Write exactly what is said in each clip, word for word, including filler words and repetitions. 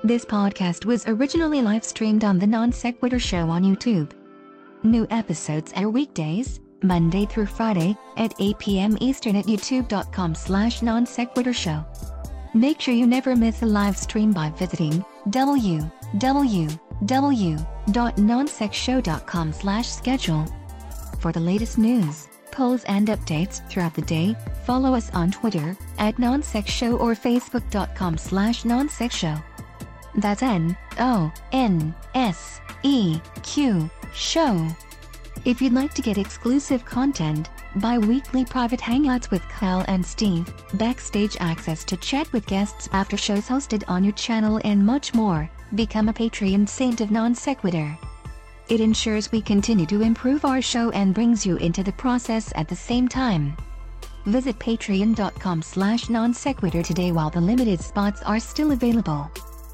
This podcast was originally live streamed on the Non Sequitur Show on YouTube. New episodes air weekdays, Monday through Friday, at eight p.m. Eastern at youtube.com slash non sequitur show. Make sure you never miss a live stream by visiting w w w dot non sec show dot com slash schedule. For the latest news, polls and updates throughout the day, follow us on Twitter at nonsexshow or facebook.com slash nonsexshow. That's N O N S E Q show. If you'd like to get exclusive content, bi-weekly private hangouts with Kyle and Steve, backstage access to chat with guests after shows hosted on your channel and much more, become a Patreon saint of Non Sequitur. It ensures we continue to improve our show and brings you into the process at the same time. Visit patreon.com slash non sequitur today while the limited spots are still available.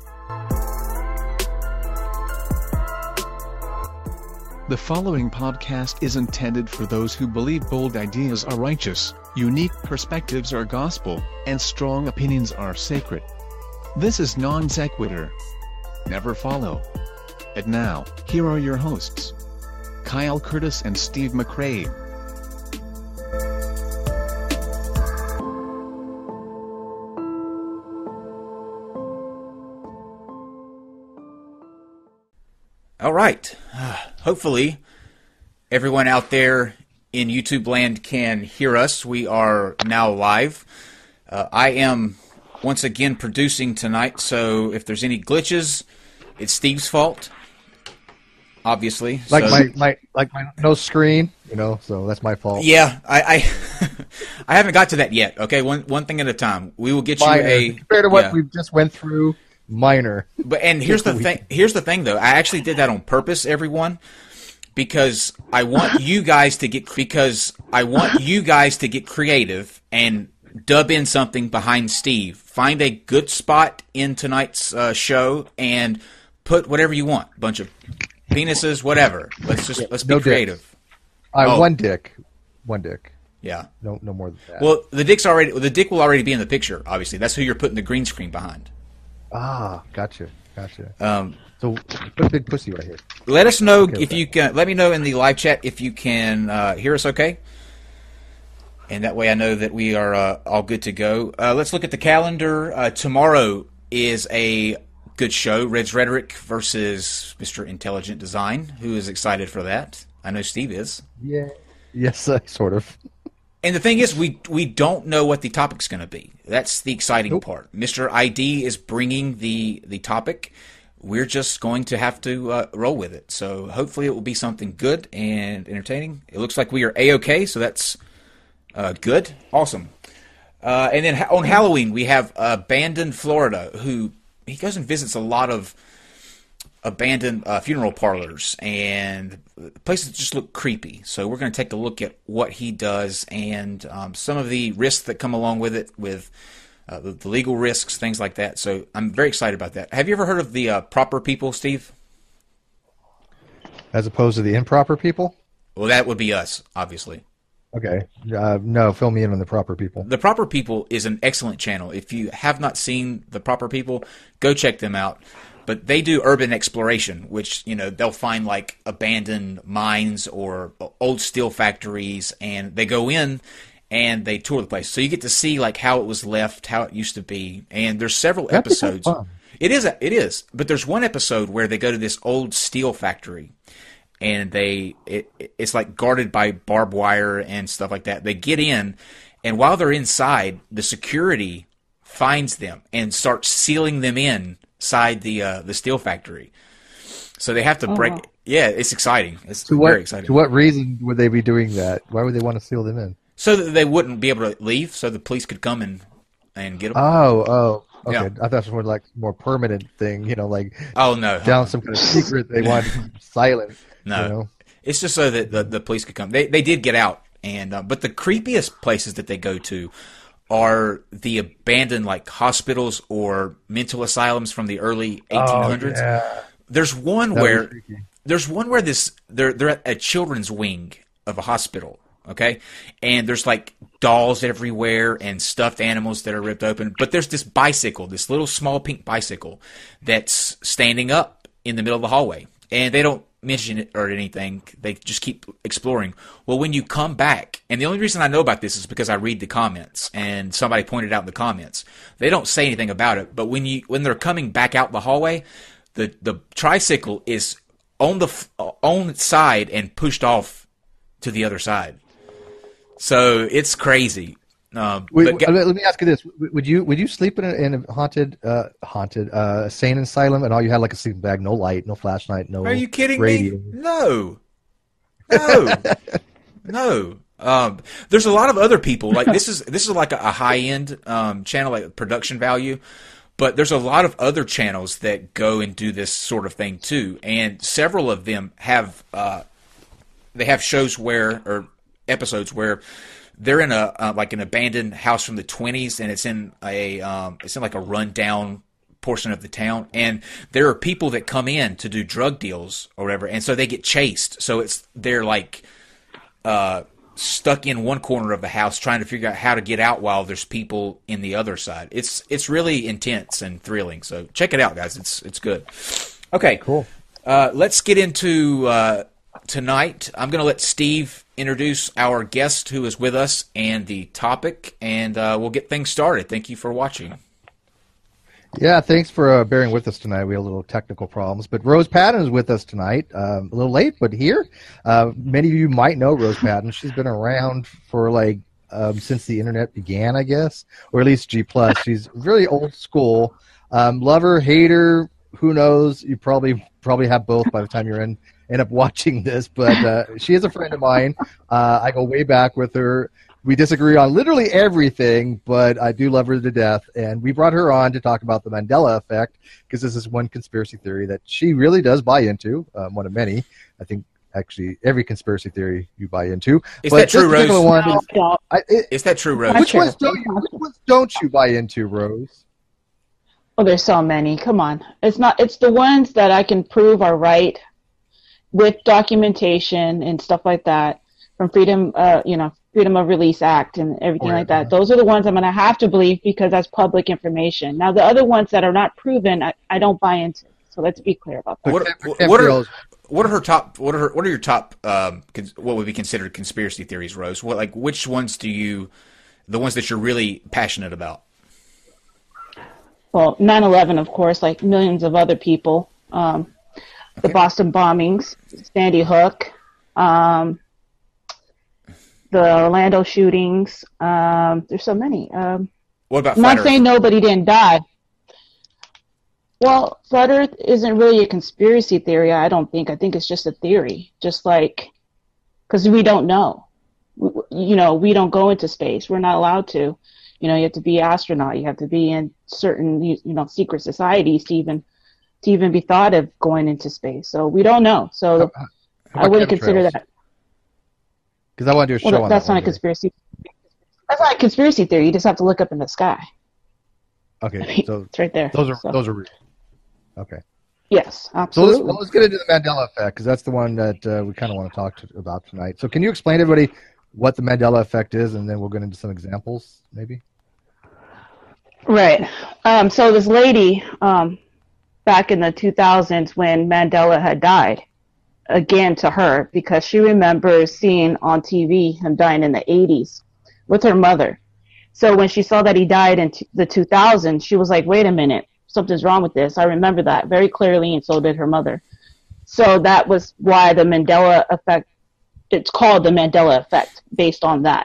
The following podcast is intended for those who believe bold ideas are righteous, unique perspectives are gospel, and strong opinions are sacred. This is Non Sequitur. Never follow. And now, here are your hosts, Kyle Curtis and Steve McCrae. All right. Uh, hopefully, everyone out there in YouTube land can hear us. We are now live. Uh, I am once again producing tonight, so if there's any glitches, it's Steve's fault. Obviously, like so, my, my like my no screen, you know. So that's my fault. Yeah, I I, I haven't got to that yet. Okay, one one thing at a time. We will get Minor. you a compared to what yeah. we just went through. Minor. But and here's the thing. Here's the thing, though. I actually did that on purpose, everyone, because I want you guys to get because I want you guys to get creative and dub in something behind Steve. Find a good spot in tonight's uh, show and put whatever you want. A bunch of penises, whatever. Let's just let's be no creative. Dicks. Uh, oh. One dick, one dick. Yeah. No, no more than that. Well, the dick's already. The dick will already be in the picture. Obviously, that's who you're putting the green screen behind. Ah, gotcha, gotcha. Um, so put a big pussy right here. Let us know okay, if okay. you can. Let me know in the live chat if you can uh, hear us. Okay. And that way I know that we are uh, all good to go. Uh, let's look at the calendar. Uh, tomorrow is a good show. Red's Rhetoric versus Mister Intelligent Design. Who is excited for that? I know Steve is. Yeah. Yes, uh, sort of. And the thing is, we we don't know what the topic's going to be. That's the exciting nope. part. Mister I D is bringing the, the topic. We're just going to have to uh, roll with it. So hopefully it will be something good and entertaining. It looks like we are A-okay, so that's uh, good. Awesome. Uh, and then ha- on Halloween, we have Abandoned Florida, who he goes and visits a lot of abandoned uh, funeral parlors, and places just look creepy. So we're going to take a look at what he does and um, some of the risks that come along with it, with uh, the, the legal risks, things like that. So I'm very excited about that. Have you ever heard of the uh, Proper People, Steve? As opposed to the improper people? Well, that would be us, obviously. Okay. Uh, no, fill me in on the Proper People. The Proper People is an excellent channel. If you have not seen the Proper People, go check them out. But they do urban exploration, which, you know, they'll find like abandoned mines or old steel factories, and they go in and they tour the place. So you get to see like how it was left, how it used to be. And there's several That'd be episodes. fun. It is, it is. But there's one episode where they go to this old steel factory, and they it, it's like guarded by barbed wire and stuff like that. They get in, and while they're inside, the security finds them and starts sealing them in. Inside the uh, the steel factory, so they have to break. Oh. Yeah, it's exciting. It's To what, very exciting. to what reason would they be doing that? Why would they want to seal them in? So that they wouldn't be able to leave, so the police could come and and get them. Oh, oh, okay. Yeah. I thought it was more like more permanent thing, you know, like Oh no, down some kind of secret they want silent. no. You know? It's just so that the, the police could come. They they did get out, and uh, but the creepiest places that they go to are the abandoned like hospitals or mental asylums from the early eighteen hundreds. Oh, yeah. There's one That where was freaky. there's one where this they're they're at a children's wing of a hospital. okay? And there's like dolls everywhere and stuffed animals that are ripped open. But there's this bicycle, this little small pink bicycle that's standing up in the middle of the hallway. And they don't mention it or anything. They just keep exploring. Well, when you come back, and the only reason I know about this is because I read the comments, and somebody pointed out in the comments. They don't say anything about it, but when you when they're coming back out the hallway, the the tricycle is on the on its side and pushed off to the other side. So it's crazy. Um, Wait, but, let me ask you this: Would you would you sleep in a, in a haunted uh, haunted uh, sane asylum, and all you had like a sleeping bag, no light, no flashlight, no? Are you kidding radio? me? No, no, no. Um, there's a lot of other people like this is this is like a, a high end um, channel, like production value. But there's a lot of other channels that go and do this sort of thing too, and several of them have uh, they have shows where or episodes where they're in a uh, like an abandoned house from the twenties, and it's in a um, it's in like a rundown portion of the town, and there are people that come in to do drug deals or whatever, and so they get chased. So it's they're like uh, stuck in one corner of the house trying to figure out how to get out while there's people in the other side. It's it's really intense and thrilling. So check it out, guys. It's it's good. Okay, Cool. Uh, let's get into uh, tonight. I'm going to let Steve introduce our guest who is with us and the topic, and uh, we'll get things started. Thank you for watching. Yeah, thanks for uh, bearing with us tonight. We had a little technical problems, but Rose Patton is with us tonight. Um, a little late, but here. Uh, many of you might know Rose Patton. She's been around for like um, since the internet began, I guess, or at least G plus. She's really old school. Um, lover, hater, who knows? You probably probably have both by the time you're in. End up watching this, but uh, she is a friend of mine. Uh, I go way back with her. We disagree on literally everything, but I do love her to death. And we brought her on to talk about the Mandela effect because this is one conspiracy theory that she really does buy into, um, one of many. I think actually every conspiracy theory you buy into. Is but that true, this particular Rose? one is, No, I, it, Is that true, Rose? which true. ones don't you? Which ones don't you buy into, Rose? Oh, there's so many. Come on. It's not. It's the ones that I can prove are right with documentation and stuff like that from Freedom, uh, you know, Freedom of Release Act and everything Right, like that. yeah. Those are the ones I'm going to have to believe because that's public information. Now, the other ones that are not proven, I, I don't buy into. So let's be clear about that. What, But what, what are Gabrielle's- what are her top? What are her, what are your top? Um, cons- what would be considered conspiracy theories, Rose? What like which ones do you? The ones that you're really passionate about? Well, nine eleven, of course, like millions of other people. Um, the Okay. Boston bombings, Sandy Hook, um, the Orlando shootings. Um, there's so many. Um, What about I'm flat not Earth? saying nobody didn't die. Well, flat Earth isn't really a conspiracy theory, I don't think. I think it's just a theory, just like, because we don't know. W- You know, we don't go into space. We're not allowed to. You know, you have to be an astronaut. You have to be in certain, you you know, secret societies to even to even be thought of going into space. So we don't know. So How I about wouldn't consider chemtrails? that. Because I want to do a show Well, on that's that not one a day. conspiracy. That's not a conspiracy theory. You just have to look up in the sky. Okay, so It's right there. those are So, those are real. Okay. yes, So let's, absolutely. well, let's get into the Mandela effect because that's the one that uh, we kind of want to talk to, about tonight. So can you explain to everybody what the Mandela effect is, and then we'll get into some examples, maybe? Right. Um, so this lady, um, back in the two thousands when Mandela had died, again to her, because she remembers seeing on T V him dying in the eighties with her mother. So when she saw that he died in t- the two thousands, she was like, wait a minute, something's wrong with this. I remember that very clearly, and so did her mother. So that was why the Mandela effect, it's called the Mandela effect, based on that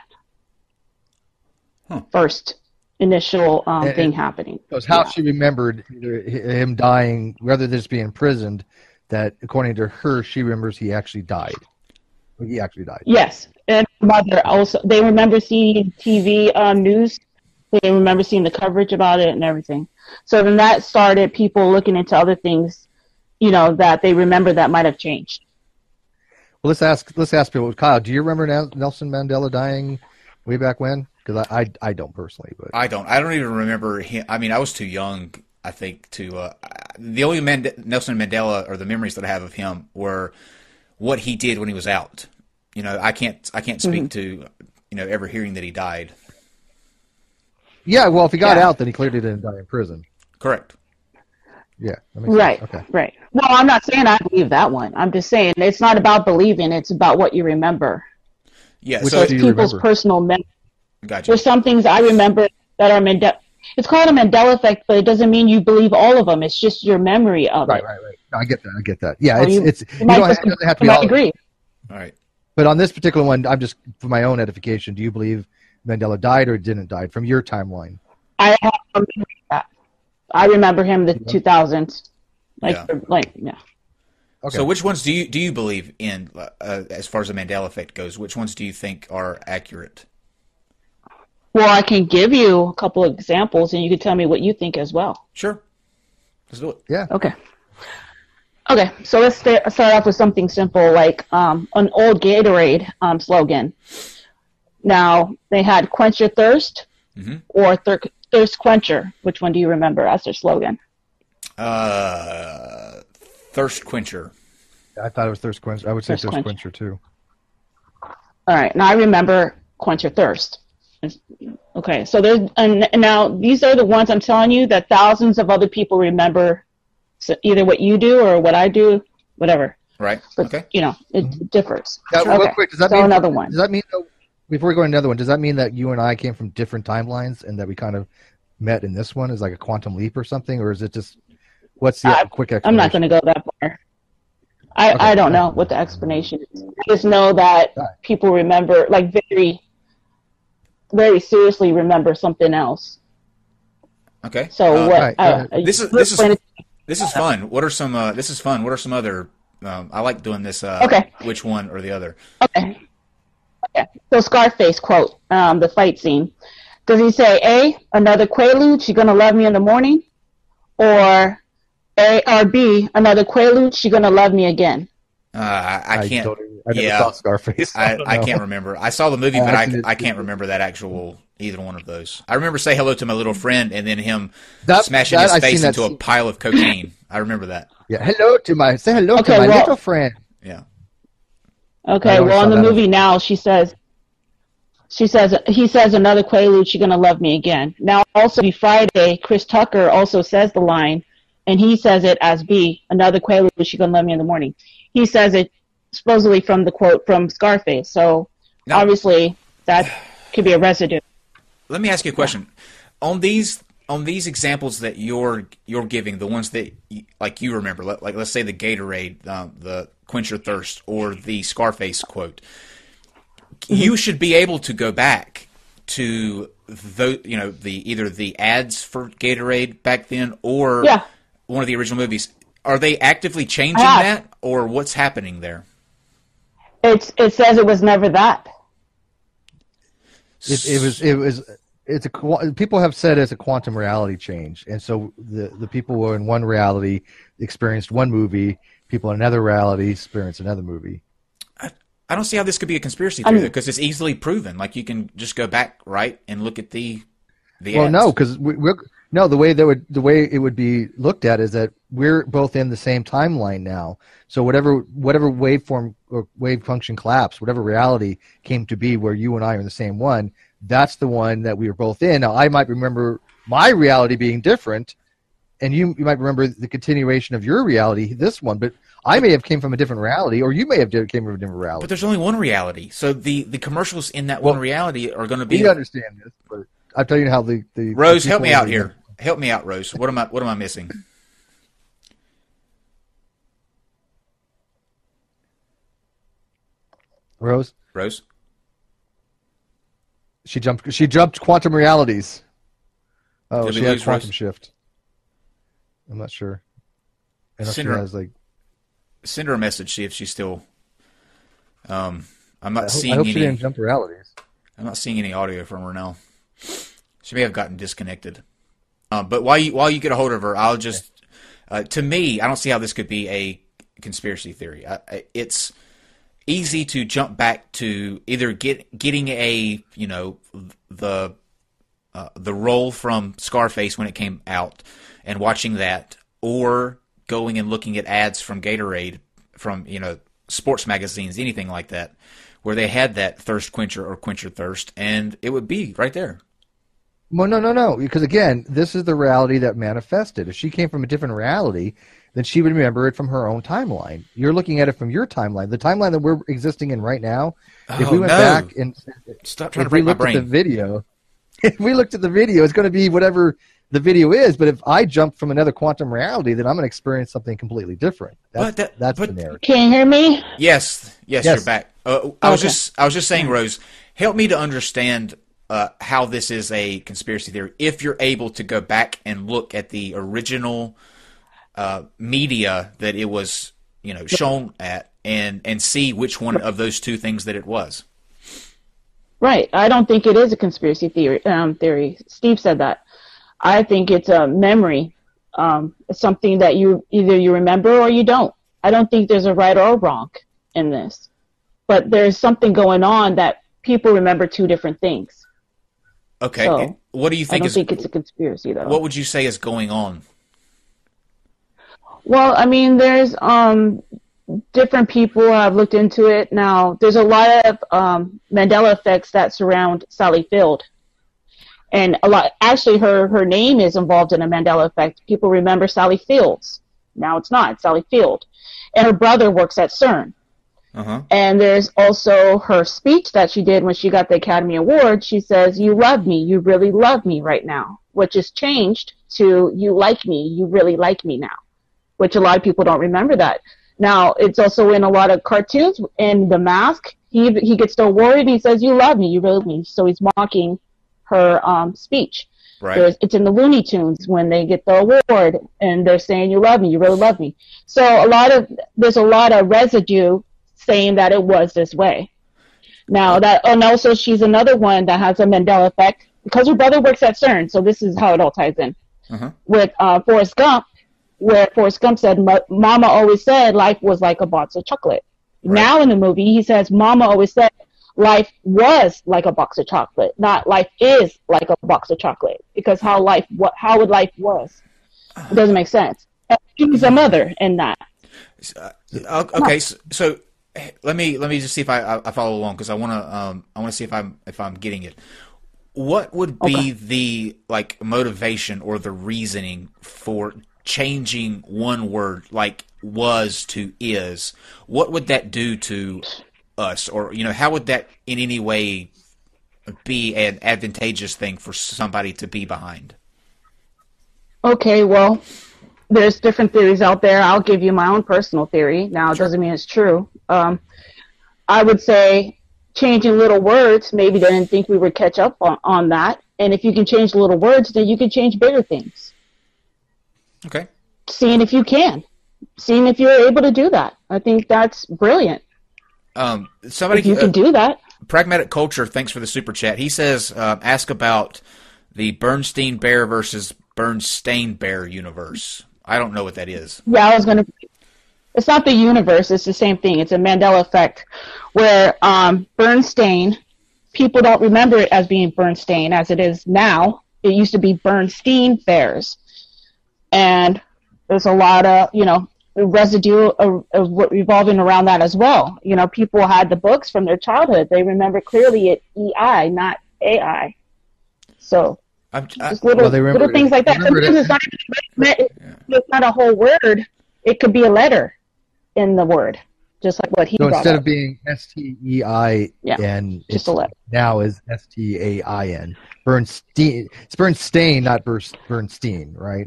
Huh. first initial um, And- thing happening. It was how Yeah. she remembered either hi- him dying, rather than just being imprisoned, that according to her, she remembers he actually died. Well, He actually died. Yes, and her mother also. They remember seeing T V um, news. They remember seeing the coverage about it and everything. So then that started people looking into other things, you know, that they remember that might have changed. Well, let's ask let's ask people. Kyle, do you remember Nel- Nelson Mandela dying way back when? Because I, I I don't personally, but I don't. I don't even remember him. I mean, I was too young, I think, to. Uh, the only Mand- Nelson Mandela or the memories that I have of him were what he did when he was out. you know, I can't I can't speak Mhm. to you know ever hearing that he died. Yeah, well, if he got Yeah. out, then he clearly didn't die in prison. Correct. Yeah, that makes Right. sense. Okay. Right. Well, I'm not saying I believe that one. I'm just saying it's not about believing. It's about what you remember. Yeah. Which so do It's you people's remember? personal memory. gotcha. There's some things I remember that are Mandela. It's called a Mandela effect, but it doesn't mean you believe all of them. It's just your memory of Right, it. right, right. No, I get that. I get that. Yeah, So it's you- it's You you might don't have, just- it doesn't have to you be might all. agree. All right. But on this particular one, I'm just for my own edification. Do you believe Mandela died or didn't die from your timeline? I have a memory of that. I remember him the two thousands. Like, Yeah. like, yeah. Okay. So which ones do you do you believe in uh, as far as the Mandela effect goes? Which ones do you think are accurate? Well, I can give you a couple of examples, and you can tell me what you think as well. Sure. Let's do it. yeah. Okay. Okay, so let's sta- start off with something simple, like um, an old Gatorade um, slogan. Now, they had Quench Your Thirst Mhm. or thir- Thirst Quencher. Which one do you remember as their slogan? Uh, thirst quencher. I thought it was thirst quencher. I would say Thirst thirst quencher. quencher too. All right, now I remember Quench Your Thirst. Okay, so there's, and and now these are the ones I'm telling you that thousands of other people remember, so either what you do or what I do, whatever. Right. But, Okay. you know, it differs. Now, Okay, real quick, does that so mean another one. Does that mean though, before we go to another one? Does that mean that you and I came from different timelines and that we kind of met in this one? Is like a quantum leap or something, or is it just what's the I- quick explanation? I'm not going to go that far. I, Okay. I don't know what the explanation is. I just know that Right. people remember, like very, very seriously remember something else. Okay. So Uh, what? right, I- go ahead. I- This is- you this is- explain it- This is fun. What are some? Uh, this is fun. What are some other? Um, I like doing this. Uh, Okay. Which one or the other? Okay. Okay. So Scarface quote, um, the fight scene. Does he say A, another Quaalude, she gonna love me in the morning? Or A or B, another Quaalude, she gonna love me again? Uh, I, I can't. Totally, I never yeah. saw Scarface. I, don't I know. can't remember. I saw the movie, I but I, actually- I can't remember that actual either one of those. I remember say hello to my little friend and then him That- smashing that- his I've face seen that into a scene. pile of cocaine. I remember that. Yeah, hello to my say hello Okay, to my well- little friend. Yeah. I Okay, only well saw in the that on- movie now she says she says he says another Quaalude, she gonna love me again. Now also Friday, Chris Tucker also says the line and he says it as B, another Quaalude, she gonna love me in the morning. He says it supposedly from the quote from Scarface. So Now- obviously that could be a residue. Let me ask you a question. On these on these examples that you're you're giving, the ones that you, like you remember, let- like let's say the Gatorade, um, the Quench Your Thirst, or the Scarface quote, you should be able to go back to the you know the either the ads for Gatorade back then or Yeah. one of the original movies. Are they actively changing I that, or what's happening there? It's it says it was never that. It, it was it was it's a qua- people have said it's a quantum reality change, and so the the people who are in one reality experienced one movie, people in another reality experienced another movie. I don't see how this could be a conspiracy I'm- theory because it's easily proven. Like you can just go back right and look at the the Well, ads. no, because we, we're no the way that would the way it would be looked at is that we're both in the same timeline now. So whatever whatever waveform or wave function collapse, whatever reality came to be where you and I are in the same one, that's the one that we were both in. Now I might remember my reality being different, and you you might remember the continuation of your reality, this one, but I may have came from a different reality, or you may have did- came from a different But reality. there's only one reality. So the, the commercials in that Well, one reality are going to be. We understand this, but I'll tell you how the, the Rose, the help me people out that- here. Help me out, Rose. What am I? What am I missing? Rose. Rose. She jumped. She jumped quantum realities. Oh, Did we she had lose quantum Rose? shift. I'm not sure. I know she Cinder- has like. Send her a message. See if she's still. Um, I'm I not hope, seeing I hope she any. didn't jump realities. I'm not seeing any audio from her now. She may have gotten disconnected. Uh, but while you while you get a hold of her, I'll just. Uh, to me, I don't see how this could be a conspiracy theory. I, I, it's easy to jump back to either get getting a you know the uh, the role from Scarface when it came out and watching that, or going and looking at ads from Gatorade from you know sports magazines, anything like that, where they had that thirst quencher or quencher thirst, and it would be right there. Well, no, no, no, because again, this is the reality that manifested. If she came from a different reality, then she would remember it from her own timeline. You're looking at it from your timeline, the timeline that we're existing in right now. Oh, if we went no. back and Stop trying to if we break my looked at brain. the video, if we looked at the video, it's going to be whatever the video is. But if I jump from another quantum reality, then I'm going to experience something completely different. That's, But that- that's but- the narrative. Can you hear me? Yes, yes, Yes. you're back. Uh, I was Okay. just, I was just saying, Rose, help me to understand uh, how this is a conspiracy theory. If you're able to go back and look at the original uh, media that it was, you know, shown at, and and see which one of those two things that it was. Right. I don't think it is a conspiracy theory. Um, theory. Steve said that. I think it's a memory. Um, it's something that you either you remember or you don't. I don't think there's a right or wrong in this, but there's something going on that people remember two different things. Okay, So, and what do you I think don't is? think it's a conspiracy though. What would you say is going on? Well, I mean, there's um, different people have looked into it. Now, there's a lot of um, Mandela effects that surround Sally Field. And a lot, actually, her, her name is involved in a Mandela effect. People remember Sally Fields. Now it's not, it's Sally Field. And her brother works at CERN. Uh-huh. And there's also her speech that she did when she got the Academy Award. She says, "You love me. You really love me right now," which is changed to "You like me. You really like me now," which a lot of people don't remember that. Now, it's also in a lot of cartoons. In The Mask, he he gets the award and he says, "You love me. You really love me." So he's mocking her um, speech. Right. There's, it's in the Looney Tunes when they get the award and they're saying, "You love me. You really love me." So a lot of there's a lot of residue saying that it was this way. Now that, and also she's another one that has a Mandela effect because her brother works at CERN. So this is how it all ties in. Uh-huh. With uh, Forrest Gump, where Forrest Gump said, "Mama always said life was like a box of chocolate." Right. Now in the movie, he says, "Mama always said life was like a box of chocolate, not life is like a box of chocolate." Because how life, what, how would life was? It doesn't make sense. And she's a mother in that. Uh, okay, so, so let me let me just see if I, I follow along because I want to um I want to see if I'm if I'm getting it. What would be Okay. the like motivation or the reasoning for changing one word like was to is? What would that do to us, or you know, how would that in any way be an advantageous thing for somebody to be behind? Okay, well, there's different theories out there. I'll give you my own personal theory. Now, it doesn't mean it's true. Um, I would say changing little words, maybe they didn't think we would catch up on, on that. And if you can change little words, then you can change bigger things. Okay. Seeing if you can. Seeing if you're able to do that. I think that's brilliant. Um, somebody If you uh, can do that. Pragmatic Culture, thanks for the super chat. He says, uh, ask about the Bernstein Bear versus Bernstein Bear universe. I don't know what that is. Yeah, I was going to. It's not the universe. It's the same thing. It's a Mandela effect where um, Bernstein, people don't remember it as being Bernstein as it is now. It used to be Bernstein Bears. And there's a lot of, you know, residue of, of what revolving around that as well. You know, people had the books from their childhood. They remember clearly it E I, not A I. So I'm, I, just little, Well, they remember little things it- like that. remember it- Sometimes it's not, even- it's not a whole word. It could be a letter in the word, just like what he So brought instead up. of being S T E I N, just it's a letter. now is S T A I N. Bernstein. It's Bernstein, not Bers- Bernstein, right?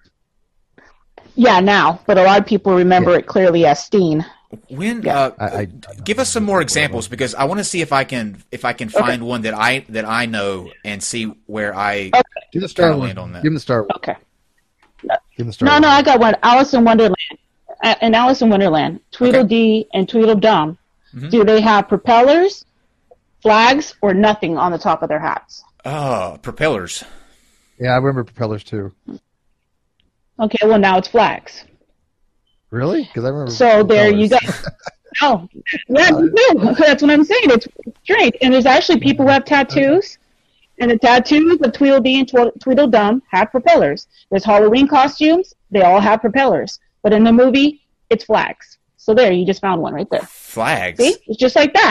Yeah, now, but a lot of people remember Yeah. it clearly as Steen. when Yeah. uh, I- I- give us some more examples because I want to see if I can if I can find one that I that I know and see where I Do the Star Kinda one. land on that. Give him the Star one. Okay. Give him the Star No, one. no, I got one. Alice in Wonderland. Uh, In Alice in Wonderland, Tweedledee and Tweedledum, Mhm. do they have propellers, flags, or nothing on the top of their hats? oh propellers. Yeah, I remember propellers too. Okay, well, now it's flags. Really? Because I remember. So there you go. propellers. Oh, yeah, me too. That's what I'm saying. It's strange. And there's actually people who have tattoos, and the tattoos of Tweedledee and Tweedle- Tweedledum have propellers. There's Halloween costumes. They all have propellers. But in the movie, it's flags. So there, you just found one right there. Flags. See? It's just like that.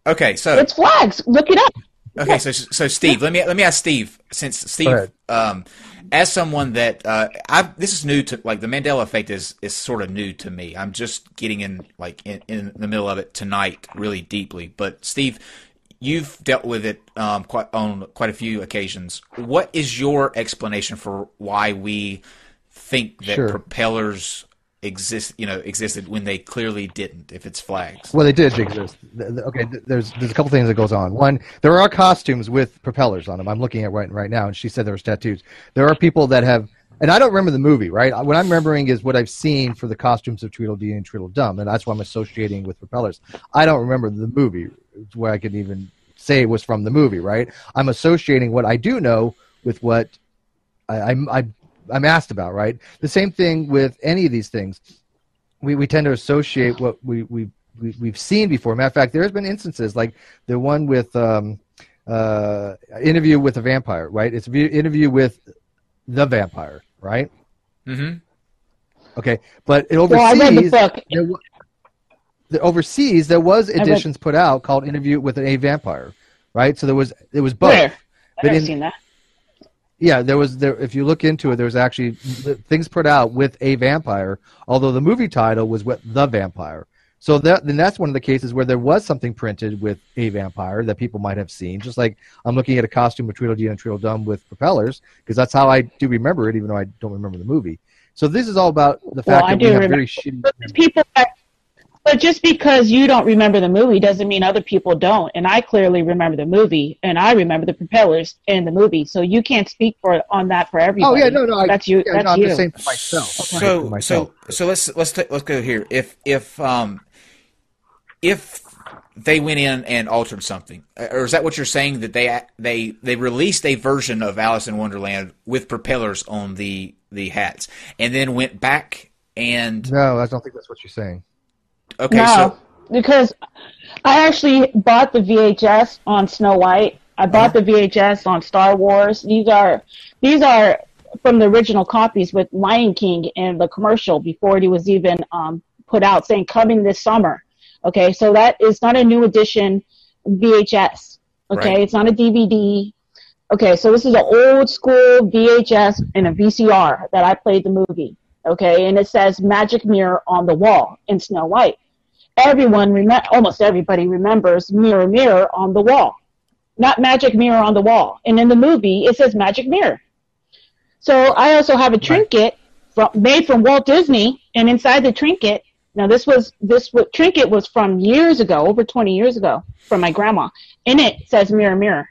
Okay, so it's flags. Look it up. Okay, so so Steve, let me let me ask Steve, since Steve, um, as someone that uh, I this is new to, like, the Mandela effect is is sort of new to me. I'm just getting in like in, in the middle of it tonight, really deeply. But Steve, you've dealt with it um, quite on quite a few occasions. What is your explanation for why we think that Sure. propellers exist, you know, existed when they clearly didn't? If it's flags, Well, they did exist. Th- th- Okay, th- there's there's a couple things that goes on. One, there are costumes with propellers on them. I'm looking at right right now, and she said there was tattoos. There are people that have, and I don't remember the movie, right? What I'm remembering is what I've seen for the costumes of Tweedledee and Tweedledum, and that's why I'm associating with propellers. I don't remember the movie where I could even say it was from the movie, right? I'm associating what I do know with what I, I'm I, I'm asked about, right? The same thing with any of these things. We we tend to associate what we we, we we've seen before. Matter of fact, there's been instances like the one with um, uh, Interview with a Vampire, right? It's an interview with the vampire, right? mm-hmm. Okay, but it Well, I read the overseas, book. there, wa- the overseas there was read- editions put out called Interview with a Vampire, right? So there was it was both. Where? I've But never in- seen that. Yeah, there was there. If you look into it, there was actually things put out with a vampire. Although the movie title was with the vampire, so that then that's one of the cases where there was something printed with a vampire that people might have seen. Just like I'm looking at a costume of Tweedledee and Tweedledum with propellers, because that's how I do remember it, even though I don't remember the movie. So this is all about the fact Well, I that we do have remember. very shitty. But the people that, but just because you don't remember the movie doesn't mean other people don't. And I clearly remember the movie, and I remember the propellers in the movie. So you can't speak for on that for Oh everybody. yeah, no, no, I, that's you. yeah, that's no, I'm you. just saying for myself. So For myself. so so let's let's ta- let's go here. If if um if they went in and altered something, or is that what you're saying, that they they they released a version of Alice in Wonderland with propellers on the the hats, and then went back and No, I don't think that's what you're saying. okay, No, so because I actually bought the V H S on Snow White. I bought the V H S on Star Wars. These are these are from the original copies with Lion King in the commercial before it was even um, put out, saying coming this summer. Okay, so that is not a new edition V H S. Okay, Right. it's not a D V D. Okay, so this is an old school V H S and a V C R that I played the movie. Okay, and it says Magic Mirror on the wall in Snow White. Everyone, rem- almost everybody remembers Mirror, Mirror on the wall. Not Magic Mirror on the wall. And in the movie, it says Magic Mirror. So I also have a trinket from, made from Walt Disney, and inside the trinket, now this was this w- trinket was from years ago, over twenty years ago, from my grandma. In it says Mirror, Mirror.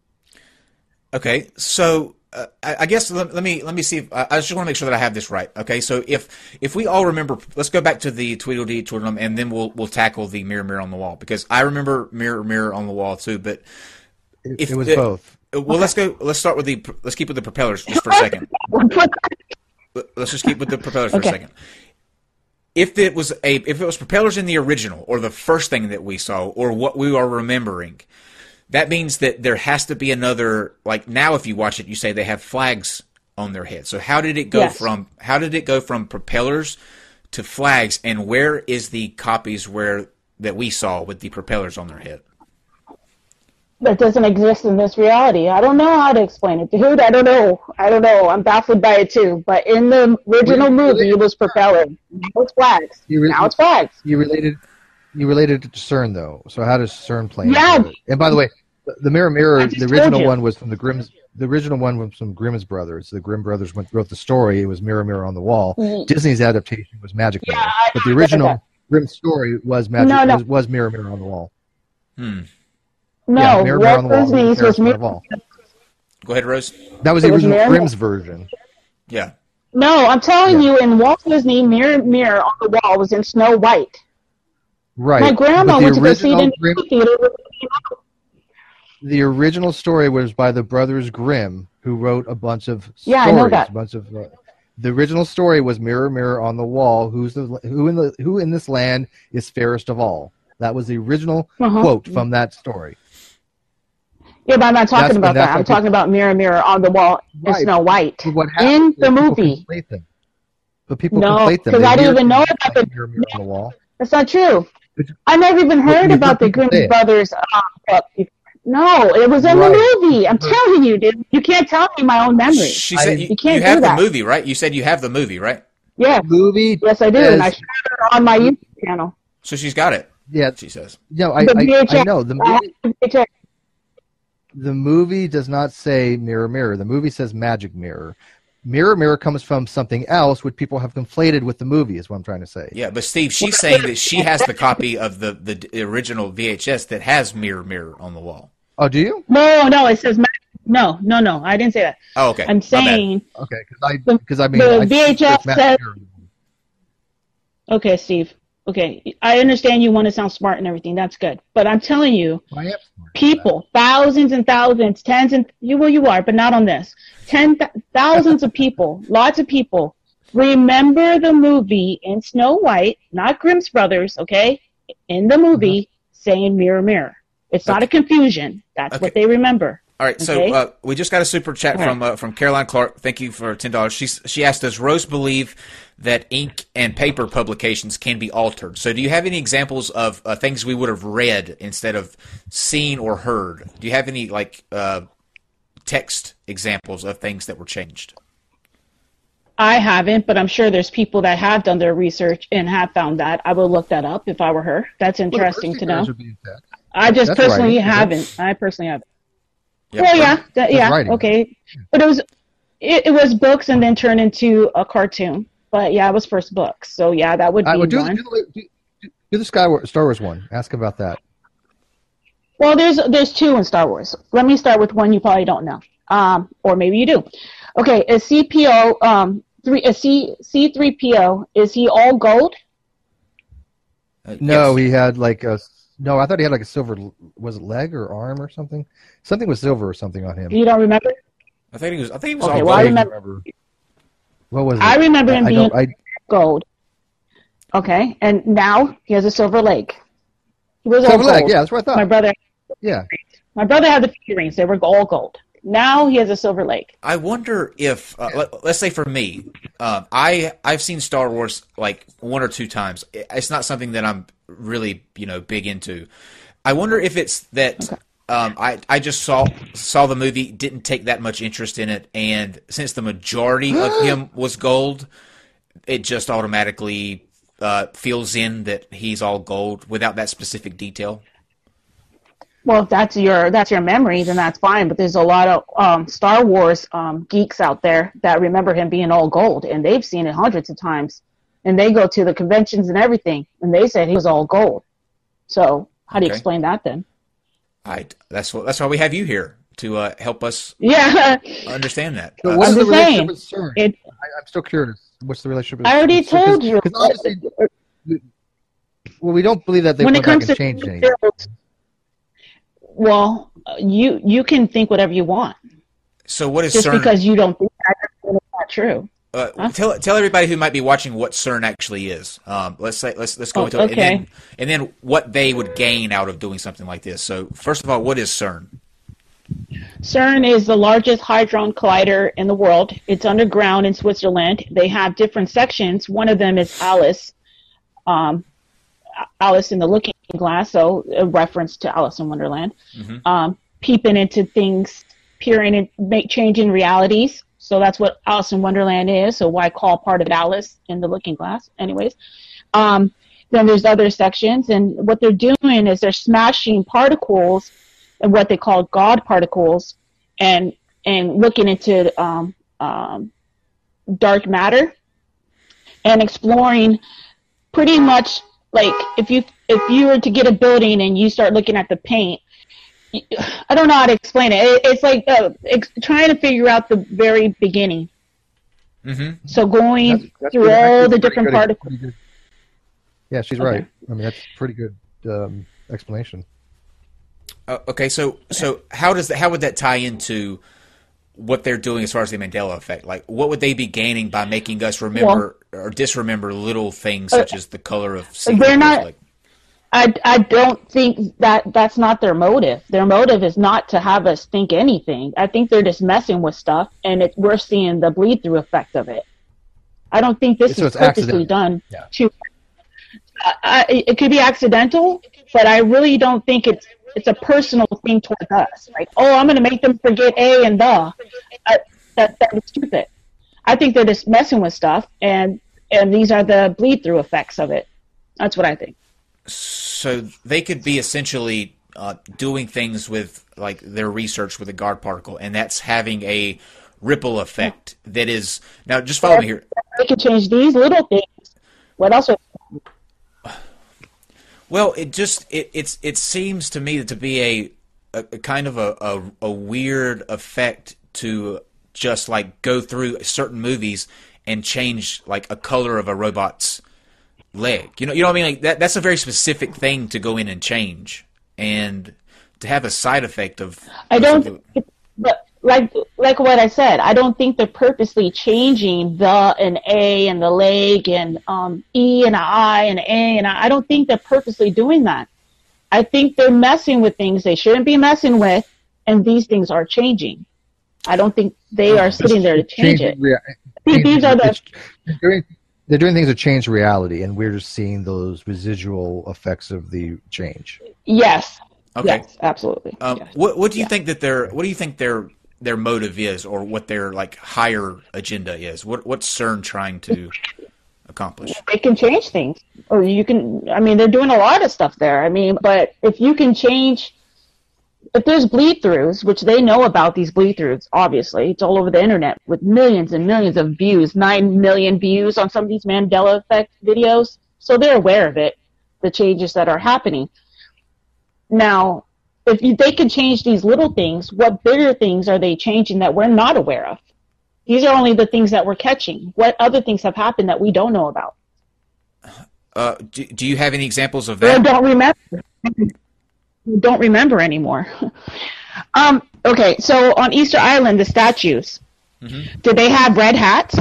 okay, so uh, I, I guess let, let me let me see. If, I, I just want to make sure that I have this right. Okay, so if if we all remember, let's go back to the Tweedledee Tweedledum, and then we'll we'll tackle the Mirror Mirror on the Wall, because I remember Mirror Mirror on the Wall too. But It, if it was uh, both. Well, let's go. Let's start with the. Let's keep with the propellers just for a second. Let's just keep with the propellers for Okay. a second. If it was a, if it was propellers in the original, or the first thing that we saw, or what we are remembering, that means that there has to be another. Like now, if you watch it, you say they have flags on their head. So how did it go Yes. from? How did it go from propellers to flags? And where is the copies where that we saw with the propellers on their head? That doesn't exist in this reality. I don't know how to explain it. Dude, I don't know. I don't know. I'm baffled by it too. But in the original Well, you- movie, it was propeller. Now it's flags. You re- Now it's flags. You related, you related it to CERN though. So how does CERN play Yeah. into it? And by the way, the, the Mirror Mirror, I just the told original you. one was from the Grimm's. The original one was from Grimm's brothers. The Grimm brothers went, wrote the story. It was Mirror Mirror on the Wall. Mm. Disney's adaptation was Magic Yeah, Mirror, I- but the I read original that. Grimm story was Magic. No, no. Was, was Mirror Mirror on the Wall. Hmm. No, yeah, Mirror Mirror on the Wall. Walt Disney's was Comparison Mirror. of All. Go ahead, Rose. That was It the was original Mirror Grimm's version. Yeah. No, I'm telling Yeah. you, in Walt Disney, Mirror, Mirror on the Wall was in Snow White. Right. My grandma But the went to go see it in original the Grimm, movie theater. when it came out. the original story was by the brothers Grimm, who wrote a bunch of Yeah, I stories. know that. A bunch of. Uh, the original story was Mirror, Mirror on the Wall. Who's the who in the who in this land is fairest of all? That was the original Uh-huh. quote from that story. Yeah, but I'm not talking That's- about and that's that. I'm why people- talking about Mirror, Mirror on the Wall in Right. Snow White. But what In happens the is people movie. conflate them. But people No, conflate them. 'cause They I didn't hear even know things about like the- Mirror, Mirror on the Wall. That's not true. I never even heard you've about heard the people Grimm say it. Brothers uh, book. No, it was in Right. the movie. I'm telling you, dude. You can't tell me my own memory. She said I- you, You can't you do have the that. movie, right? You said you have the movie, right? Yes, Movie. yes, I do, says- and I shared it on my YouTube channel. So she's got it. Yeah. She says. No, I, The I, V H S. I know the I have movie. the V H S. The movie does not say mirror, mirror. The movie says magic mirror. Mirror, mirror comes from something else, which people have conflated with the movie. Is what I'm trying to say. Yeah, but Steve, she's saying that she has the copy of the, the original V H S that has mirror, mirror on the wall. Oh, do you? No, no, it says ma- no, no, no. I didn't say that. Oh, okay. I'm My bad. saying Okay, because I The- because I mean the I V H S think there's says- magic mirror. okay, Steve. Okay, I understand you want to sound smart and everything. That's good, but I'm telling you, I am smart. people, thousands and thousands, tens and you well, you are, but not on this. Ten th- thousands of people, lots of people remember the movie in Snow White, not Grimm's Brothers, okay? In the movie, saying mirror, mirror. It's not a confusion. That's Okay. what they remember. All right, so Okay. uh, we just got a super chat All right. from uh, from Caroline Clark. Thank you for ten dollars. She she asked, does Rose believe that ink and paper publications can be altered? So, do you have any examples of uh, things we would have read instead of seen or heard? Do you have any like uh, text examples of things that were changed? I haven't, but I'm sure there's people that have done their research and have found that. I will look that up if I were her. That's Well, the interesting first to thing know. would be in text. I just That's personally writing, haven't. I personally haven't. Yep. Well, yeah, that, yeah, writing. okay, but it was it, it was books and then turned into a cartoon. But yeah, it was first books, so yeah, that would be I would do, one. do, the, do, do- do the Sky War, Star Wars one. Ask about that. Well, there's there's two in Star Wars. Let me start with one you probably don't know, um, or maybe you do. Okay, a C P O, um, three a C C three P O, is he all gold? Uh, No, yes. he had like a no. I thought he had like a silver. Was it leg or arm or something? Something with silver or something on him. You don't remember? I think he was. I think he was Okay, all well, I gold. remember- What was it? I remember him I being don't. I, gold. Okay, and now he has a silver leg. He was all silver gold. leg. Yeah, that's what I My thought. brother, Yeah. my brother had the figurines. They were all gold. Now he has a silver leg. I wonder if, uh, let, let's say for me, um, I I've seen Star Wars like one or two times. It's not something that I'm really you know big into. I wonder if it's that um, I I just saw saw the movie, didn't take that much interest in it, and since the majority of him was gold, it just automatically uh, fills in that he's all gold without that specific detail. Well, if that's your that's your memory, then that's fine. But there's a lot of um, Star Wars um, geeks out there that remember him being all gold, and they've seen it hundreds of times. And they go to the conventions and everything, and they said he was all gold. So how do you Okay. explain that then? I that's what that's why we have you here to uh, help us Yeah, understand that. So Uh, what I'm is the just relationship saying, with CERN? it. I, I'm still curious. What's the relationship? I already with CERN? told you. Because obviously, well, we don't believe that they When went it comes back to and changed anything. fields, well, you you can think whatever you want. so what is Just CERN? because you don't think that, doesn't mean it's not true. Uh, Huh? tell tell everybody who might be watching what CERN actually is. Um, let's say let's let's go Oh, into it, okay. and then and then what they would gain out of doing something like this. So first of all, what is CERN? CERN is the largest hadron collider in the world. It's underground in Switzerland. They have different sections. One of them is Alice, um, Alice in the Looking Glass, so a reference to Alice in Wonderland. Mhm. Um, peeping into things, peering and make changing realities. So that's what Alice in Wonderland is. So why call part of it Alice in the Looking Glass? Anyways, um, then there's other sections, and what they're doing is they're smashing particles and what they call God particles, and and looking into um, um, dark matter and exploring pretty much like if you if you were to get a building and you start looking at the paint. I don't know how to explain it. it it's like uh, ex- trying to figure out the very beginning. Mm-hmm. So going That's- that's through pretty- all actually the pretty different good- particles. pretty good. Yeah, she's Okay. right. I mean, that's pretty good um, explanation. Uh, okay, so so how does that, how would that tie into what they're doing as far as the Mandela effect? Like, what would they be gaining by making us remember or disremember little things such as the color of sea? they're not- Like, I, I don't think that that's not their motive. Their motive is not to have us think anything. I think they're just messing with stuff, and it, we're seeing the bleed through effect of it. I don't think this So is it's purposely accidental. done Yeah. to. I, it could be accidental, but I really don't think it's it's a personal thing towards us. Like, oh, I'm going to make them forget A and the. I, that that is stupid. I think they're just messing with stuff, and and these are the bleed through effects of it. That's what I think. So they could be essentially uh, doing things with like their research with a guard particle, and that's having a ripple effect that is now just follow me here. They can change these little things. What else? Are- well, it just it it's it seems to me to be a, a, a kind of a, a a weird effect to just like go through certain movies and change like a color of a robot's leg. You know, you know what I mean? Like that that's a very specific thing to go in and change, and to have a side effect of. I don't. But like like what I said, I don't think they're purposely changing the and A and the leg and um, E and I and A and I. I don't think they're purposely doing that. I think they're messing with things they shouldn't be messing with, and these things are changing. I don't think they are sitting there to change it. Rea- I think these are the. They're doing, they're doing things to change reality, and we're just seeing those residual effects of the change. Yes. Okay. Yes, absolutely. Um, yes. What what do you Yeah. think that their what do you think their their motive is, or what their like higher agenda is? What what's CERN trying to accomplish? They can change things, or you can. I mean, they're doing a lot of stuff there. I mean, but if you can change, if there's bleed throughs, which they know about these bleed throughs, obviously it's all over the internet with millions and millions of views, nine million views on some of these Mandela Effect videos, so they're aware of it, the changes that are happening. Now, if you, they can change these little things, what bigger things are they changing that we're not aware of? These are only the things that we're catching. What other things have happened that we don't know about? Uh, do, do you have any examples of Or that? don't remember. Don't remember anymore. um, okay, so on Easter Island, the statues, Mm-hmm. did they have red hats?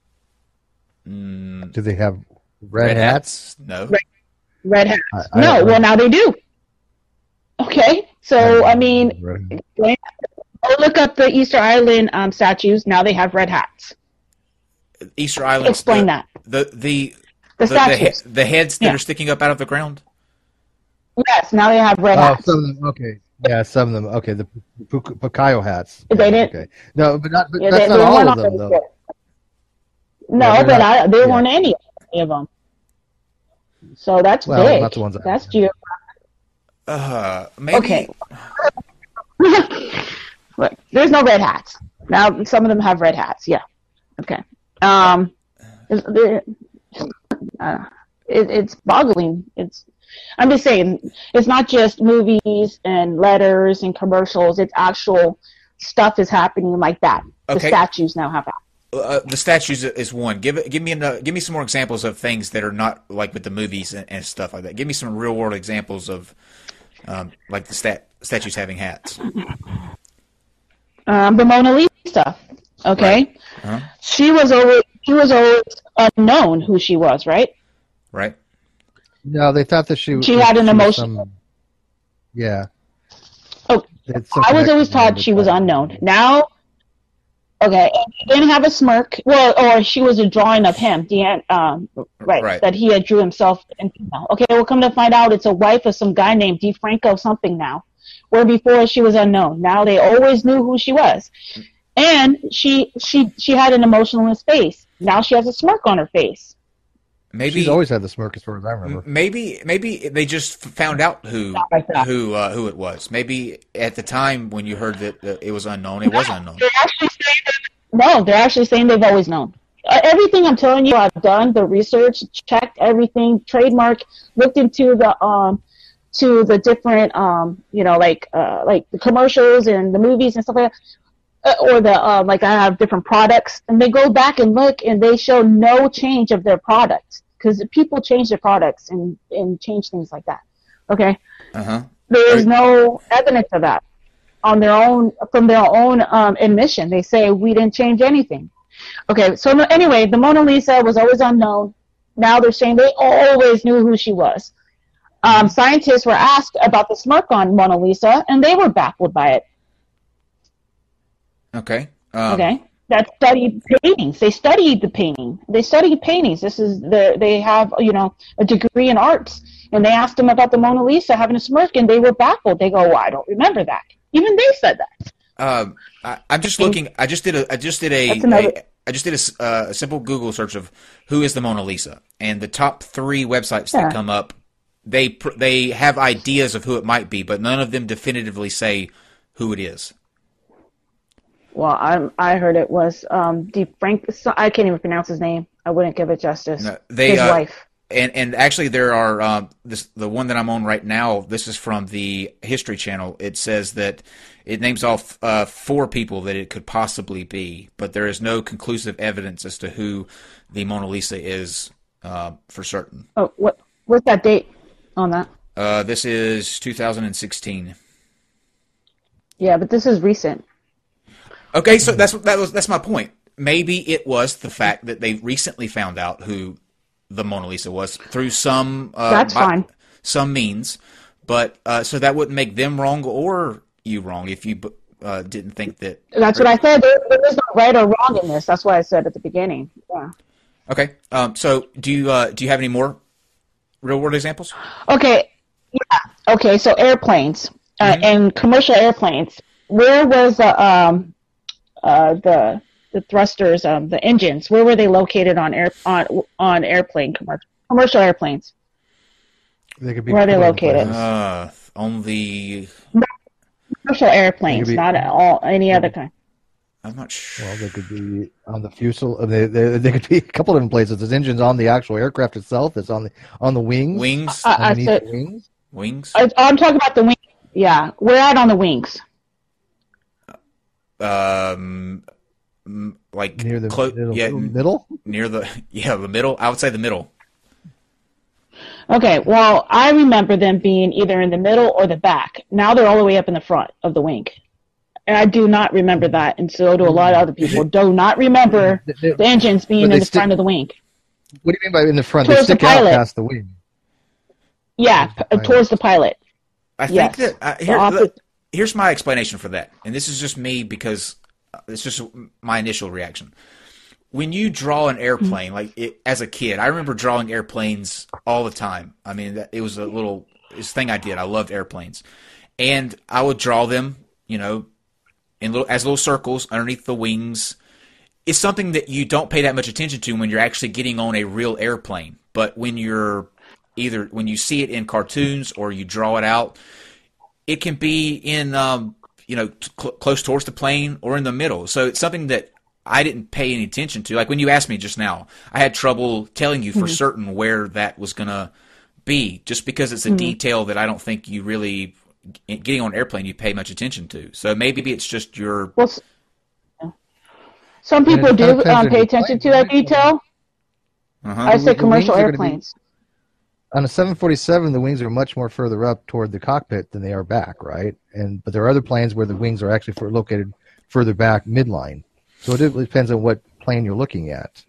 Mm, Do they have red, red hats? hats? No. Red- Red hats. I- I no, don't well, know. now they do. Okay, so, I mean, Red- go look up the Easter Island um, statues. Now they have red hats. Easter Island. Explain the, that. The the The the, the, statues. he- the heads that Yeah. are sticking up out of the ground. Yes, now they have red Oh, hats. some of them. Okay, yeah, some of them. Okay, the P- Pakayo hats. They Yeah, didn't- Okay, no, but not. But Yeah, that's they- not they all weren't of them, on though. those yet. No, Yeah, they're but not- I, there yeah. weren't any of them. So that's Well, big. not the ones I- That's geo. Uh, maybe. Okay. Look, there's no red hats. Now some of them have red hats. Yeah. Okay. Um, it's, there- uh, it, it's boggling. It's. I'm just saying, it's not just movies and letters and commercials. It's actual stuff is happening like that. The Okay. statues now have that. Uh, the statues is one. Give it. Give me an, give me some more examples of things that are not like with the movies and, and stuff like that. Give me some real world examples of um, like the stat, statues having hats. Um, the Mona Lisa. Okay. Right. Uh-huh. She was always she was always unknown who she was, right? Right. No, they thought that she. She had an was emotion. some- yeah. Oh, They had some I was connection always there taught with she was that. unknown. Now, okay, and she didn't have a smirk. Well, or she was a drawing of him. Deanne, um, right, Right. that he had drew himself. In, okay, we'll come to find out it's a wife of some guy named DeFranco something now. Where before she was unknown. Now they always knew who she was, and she she she had an emotionless face. Now she has a smirk on her face. Maybe. She's always had the smirk, as far as I remember. Maybe. Maybe they just f- found out who Not like that. who uh, who it was. Maybe at the time when you heard that uh, it was unknown, it was unknown. They're actually saying that, no, they're actually saying they've always known. Uh, everything I'm telling you, I've done the research, checked everything, trademark, looked into the um, to the different um, you know, like uh, like the commercials and the movies and stuff like that, uh, or the um, like I have different products, and they go back and look, and they show no change of their products because people change their products and and change things like that. Okay. Uh huh. There is no evidence of that on their own, from their own um, admission. They say we didn't change anything. Okay, so no, anyway, the Mona Lisa was always unknown. Now they're saying they always knew who she was. Um, scientists were asked about the smirk on Mona Lisa, and they were baffled by it. Okay. Um, Okay. that study paintings. They studied the painting. They studied paintings. This is the they have you know a degree in arts, and they asked them about the Mona Lisa having a smirk, and they were baffled. They go, "Well, I don't remember that." Even they said that. Um, I, I'm just looking. I just did a. I just did a. another- a I just did a, uh, a simple Google search of who is the Mona Lisa, and the top three websites Yeah. that come up, they pr- they have ideas of who it might be, but none of them definitively say who it is. Well, I I heard it was um Di Frank. I can't even pronounce his name. I wouldn't give it justice. No, they, his uh, wife. And and actually, there are um, this the one that I'm on right now. This is from the History Channel. It says that it names off uh, four people that it could possibly be, but there is no conclusive evidence as to who the Mona Lisa is uh, for certain. Oh, what what's that date on that? Uh, this is two thousand sixteen. Yeah, but this is recent. Okay, so that's that was that's my point. Maybe it was the fact that they recently found out who the Mona Lisa was through some uh, That's by- fine. some means, but uh, so that wouldn't make them wrong or you wrong if you uh, didn't think that. That's what I said. There, there is no right or wrong in this. That's what I said at the beginning. Yeah. Okay, um, so do you uh, do you have any more real world examples? Okay. Yeah. Okay. So airplanes uh, Mhm. and commercial airplanes. Where was uh, um uh the the thrusters, um, the engines? Where were they located on air on on airplane commercial commercial airplanes? They could be Where are they put in located? places. Uh, on the Commercial airplanes, Maybe- not all any other kind. I'm not sure. Well, they could be on the fuselage. They, they, they could be a couple of different places. There's engines on the actual aircraft itself. It's on the on the wings. Wings, Uh, I Underneath said, the wings. wings. I, I'm talking about the wings. Yeah, we're at on the wings. Um, m- like Near the clo- middle, yeah, middle. near the yeah the middle. I would say the middle. Okay, well, I remember them being either in the middle or the back. Now they're all the way up in the front of the wing. And I do not remember that, and so do a lot of other people. Do not remember They- they- the engines being But in they the stick- front of the wing. What do you mean by in the front? Towards they the stick out pilot. past the wing. Yeah, Towards the p- towards the pilot. I think Yes. that uh, The here, opposite- here's my explanation for that, and this is just me because uh, it's just my initial reaction. When you draw an airplane, like it, as a kid, I remember drawing airplanes all the time. I mean, that, it was a little it's a thing I did. I loved airplanes, and I would draw them, you know, in little as little circles underneath the wings. It's something that you don't pay that much attention to when you're actually getting on a real airplane, but when you're either when you see it in cartoons or you draw it out, it can be in um, you know t- cl- close towards the plane or in the middle. So it's something that I didn't pay any attention to. Like when you asked me just now, I had trouble telling you for Mm-hmm. certain where that was gonna be, just because it's a Mm-hmm. detail that I don't think you really getting on an airplane you pay much attention to. So maybe it's just your Well, s- yeah. some And it people kind of do depends um, on pay the attention to plane, that right? detail. uh-huh. I The- say the commercial wings are gonna be- airplanes. On a seven forty-seven, the wings are much more further up toward the cockpit than they are back, right? And but there are other planes where the wings are actually for, located further back midline. So it depends on what plane you're looking at.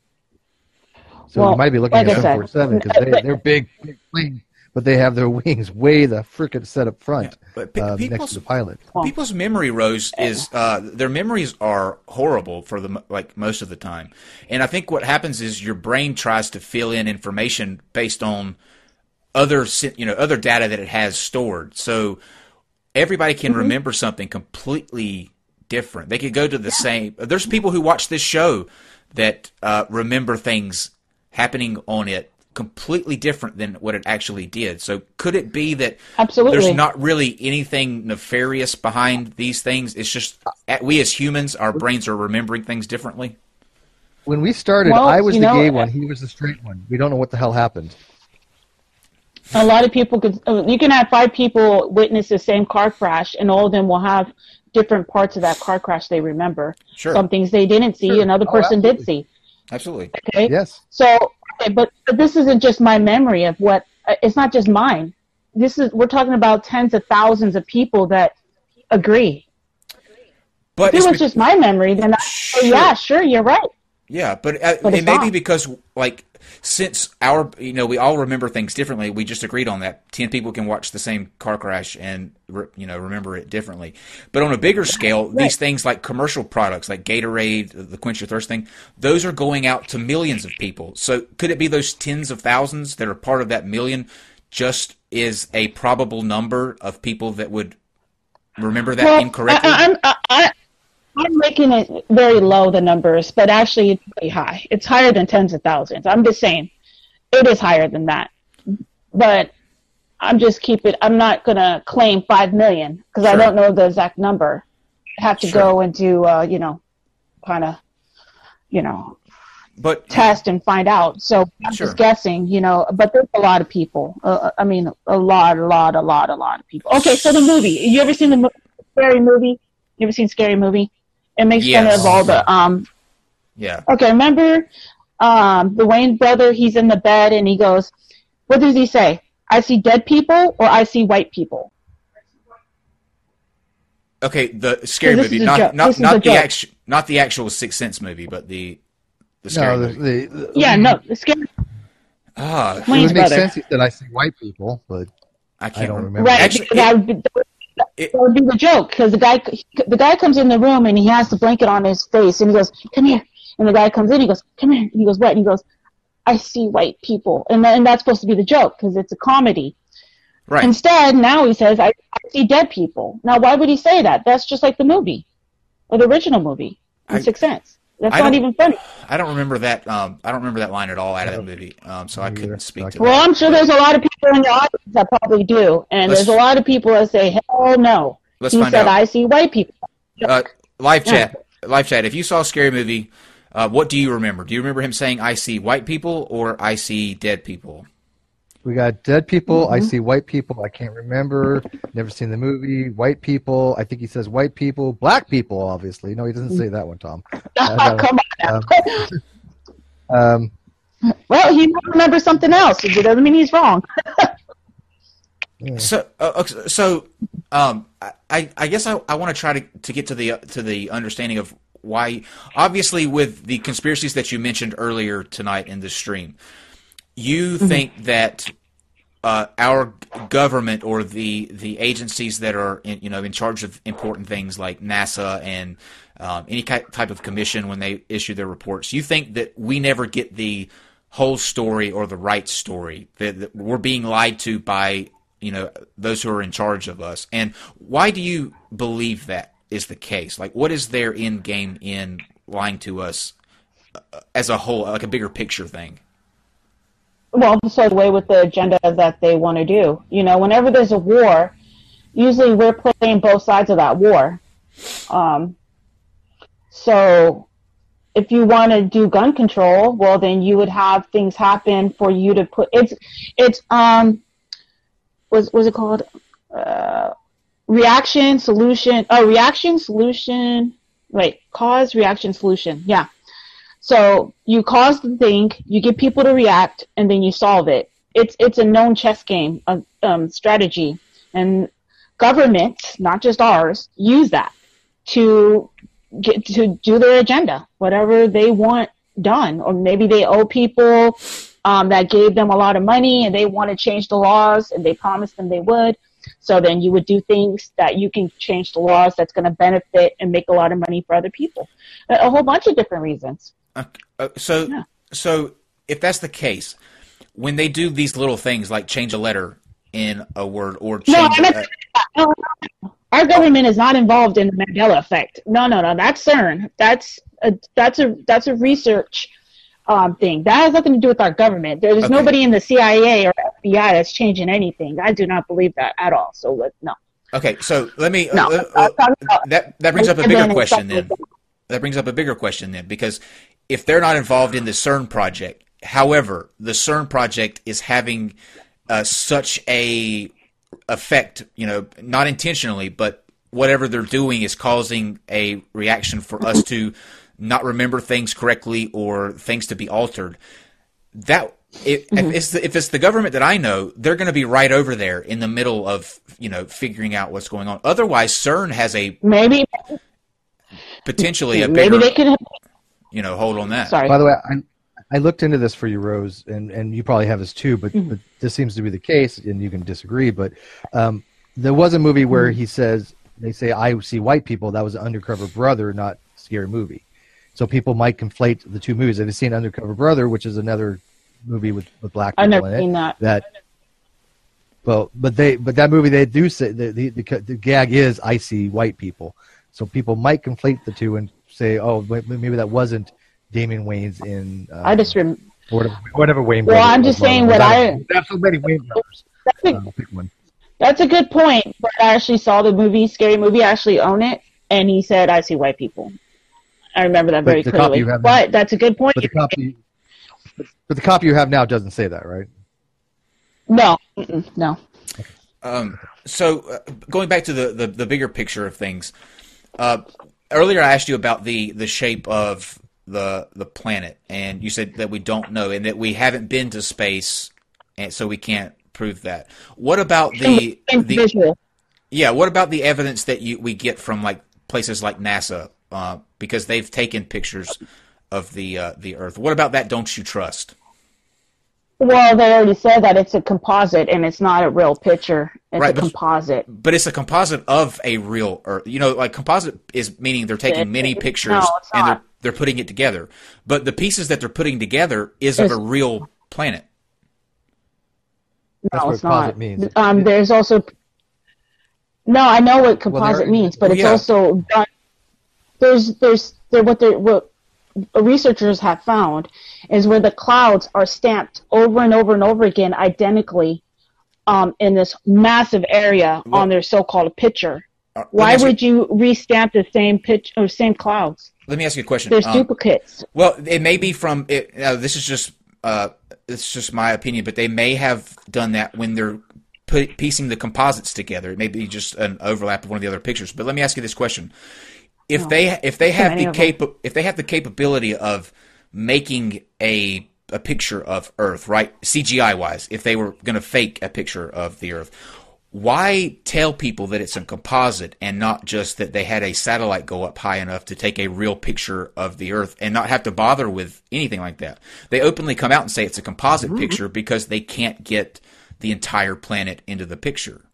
So Well, you might be looking like at I said, seven forty-seven because they, but- they're big, big planes, but they have their wings way the frickin' set up front, Yeah, but pe- uh, next people's- to the pilot. People's memory, Rose, is uh, their memories are horrible for the mo- like most of the time, and I think what happens is your brain tries to fill in information based on other si- you know other data that it has stored. So everybody can remember something completely different. They could go to the same. There's people who watch this show that uh, remember things happening on it completely different than what it actually did. So could it be that Absolutely. there's not really anything nefarious behind these things? It's just uh, we as humans, our brains are remembering things differently. When we started, Well, I was you the know, gay uh, one. He was the straight one. We don't know what the hell happened. A lot of people could. uh, You can have five people witness the same car crash, and all of them will have different parts of that car crash they remember. Sure. Some things they didn't see, Sure. another Oh, person did absolutely. see. Absolutely. Okay. Yes. So, okay, but, but this isn't just my memory of what. Uh, it's not just mine. This is we're talking about tens of thousands of people that agree. But If it it's was be- just my memory, then I say, Sure. yeah, sure, you're right. Yeah, but, uh, But it it's may not. be because, like, since our, you know, we all remember things differently. We just agreed on that. Ten people can watch the same car crash and, re- you know, remember it differently. But on a bigger scale, Right. these things like commercial products, like Gatorade, the Quench Your Thirst thing, those are going out to millions of people. So could it be those tens of thousands that are part of that million just is a probable number of people that would remember that Well, incorrectly? I, I'm, I, I, I'm making it very low, the numbers, but actually it's pretty high. It's higher than tens of thousands. I'm just saying it is higher than that. But I'm just keep it, I'm not going to claim five million because I Sure. don't know the exact number. I have to Sure. go and do, uh, you know, kind of, you know, But test and find out. So I'm Sure. just guessing, you know, but there's a lot of people. Uh, I mean, a lot, a lot, a lot, a lot of people. Okay, so the movie. You ever seen the mo- Scary Movie? You ever seen Scary Movie? It makes Yes. fun of all the, um, yeah, okay, remember um, the Wayne brother, he's in the bed and he goes, what does he say? I see dead people or I see white people? okay. The scary This movie, is a not joke. not This is a not the joke. actual not the actual Sixth Sense movie, but the the scary No, the, movie. the, the, Yeah, no, the Scary Ah, it Wayne's would make brother. sense. He said, "I see white people," but I can't I don't remember. remember. Right, Actually, because that would be, it- that would be the joke. Because the guy, the guy comes in the room and he has the blanket on his face, and he goes, "Come here." And the guy comes in, he goes, "Come here." And he goes, "What?" And he goes, "I see white people," and then, and that's supposed to be the joke because it's a comedy. Right. Instead, now he says, I, "I see dead people." Now, why would he say that? That's just like the movie, or the original movie, in I- Sixth Sense. That's I not don't- even funny. I don't remember that. Um, I don't remember that line at all out of that movie. Um, so I Me couldn't either. speak to Well, that. I'm sure there's a lot of people in the audience that probably do, and Let's- there's a lot of people that say, "Hell no." Let's he find said, out. "I see white people." Uh, live Yeah. chat, live chat. If you saw a scary movie, uh, what do you remember? Do you remember him saying, "I see white people" or "I see dead people"? we got dead people. Mm-hmm. I see white people. I can't remember. Never seen the movie. White people. I think he says white people. Black people, obviously. No, he doesn't say that one, Tom. Uh, Come on. Um, um, Well, he might remember something else. It doesn't mean he's wrong. So, uh, okay, so um, I, I guess I, I want to try to, to get to the to the understanding of why. Obviously, with the conspiracies that you mentioned earlier tonight in this stream, you Mm-hmm. think that uh, our government or the the agencies that are in, you know in charge of important things like NASA and um, any ki- type of commission when they issue their reports, you think that we never get the whole story or the right story, that, that we're being lied to by you know those who are in charge of us. And why do you believe that is the case? Like, what is their end game in lying to us uh, as a whole, like a bigger picture thing? Well, so the way with the agenda that they want to do. You know, whenever there's a war, usually we're playing both sides of that war. Um, so if you want to do gun control, well, then you would have things happen for you to put it's it's um was was it called uh, reaction solution? Oh, reaction solution. Wait, cause reaction solution. Yeah. So you cause the thing, you get people to react, and then you solve it. It's it's a known chess game of um, strategy, and governments, not just ours, use that to get to do their agenda, whatever they want done. Or maybe they owe people um, that gave them a lot of money, and they want to change the laws, and they promised them they would. So then you would do things that you can change the laws that's going to benefit and make a lot of money for other people. A, a whole bunch of different reasons. Uh, uh, so, Yeah. so if that's the case, when they do these little things like change a letter in a word or No, change, I meant, uh, no, no, no. Our government is not involved in the Mandela effect. No, no, no. That's CERN. That's a that's a that's a research um, thing. That has nothing to do with our government. There's Okay. nobody in the C I A or F B I that's changing anything. I do not believe that at all. So let, no, okay, so let me no. uh, I'm uh, talking about- that that brings up a And bigger then it's question then. something- That brings up a bigger question then, because if they're not involved in the CERN project, however, the CERN project is having uh, such a effect, you know, not intentionally, but whatever they're doing is causing a reaction for us to not remember things correctly or things to be altered. That if, Mm-hmm. if it's the, if it's the government that I know, they're going to be right over there in the middle of you know figuring out what's going on. Otherwise, CERN has a maybe potentially a maybe bigger they could you know, hold on that. Sorry. By the way, I I looked into this for you, Rose, and, and you probably have this too, but, mm-hmm. but this seems to be the case, and you can disagree. But um, there was a movie where mm-hmm. he says, they say, I see white people. That was an Undercover Brother, not Scary Movie. So people might conflate the two movies. They've seen Undercover Brother, which is another movie with, with black people I've never in it. seen that. that well, but they but that movie they do say the, the the the gag is I see white people. So people might conflate the two and say, oh, maybe that wasn't Damon Wayans in. Um, I just rem- whatever, whatever Wayne. Well, I'm just saying what I. That's so many Wayne brothers. That's a, um, pick one. That's a good point. But I actually saw the movie, Scary Movie. I actually own it, and he said, "I see white people." I remember that very clearly. But now, that's a good point. But the copy, but the copy you have now doesn't say that, right? No, no. Um, so uh, going back to the, the, the bigger picture of things, uh, earlier I asked you about the, the shape of the the planet, and you said that we don't know, and that we haven't been to space, and so we can't prove that. What about the the visual? Yeah, what about the evidence that you we get from like places like NASA? Uh, because they've taken pictures of the uh, the Earth. What about that? Don't you trust? Well, they already said that it's a composite and it's not a real picture. It's right, a but, composite. But it's a composite of a real Earth. You know, like composite is meaning they're taking many pictures no, and they're they're putting it together. But the pieces that they're putting together is it's, of a real planet. No, That's what it's not. Means. Um, there's also no. I know what composite well, means, but well, it's yeah. also done. There's, there's, there, what, what researchers have found is where the clouds are stamped over and over and over again identically um, in this massive area well, on their so-called picture. Uh, Why would you restamp the same pitch or same clouds? Let me ask you a question. There's um, duplicates. Well, it may be from it. Uh, this is just uh, this is just my opinion, but they may have done that when they're put, piecing the composites together. It may be just an overlap of one of the other pictures. But let me ask you this question. If they if they have the capa- if they have the capability of making a a picture of Earth, right, C G I wise, if they were going to fake a picture of the Earth, why tell people that it's a composite and not just that they had a satellite go up high enough to take a real picture of the Earth and not have to bother with anything like that? They openly come out and say it's a composite mm-hmm. picture because they can't get the entire planet into the picture.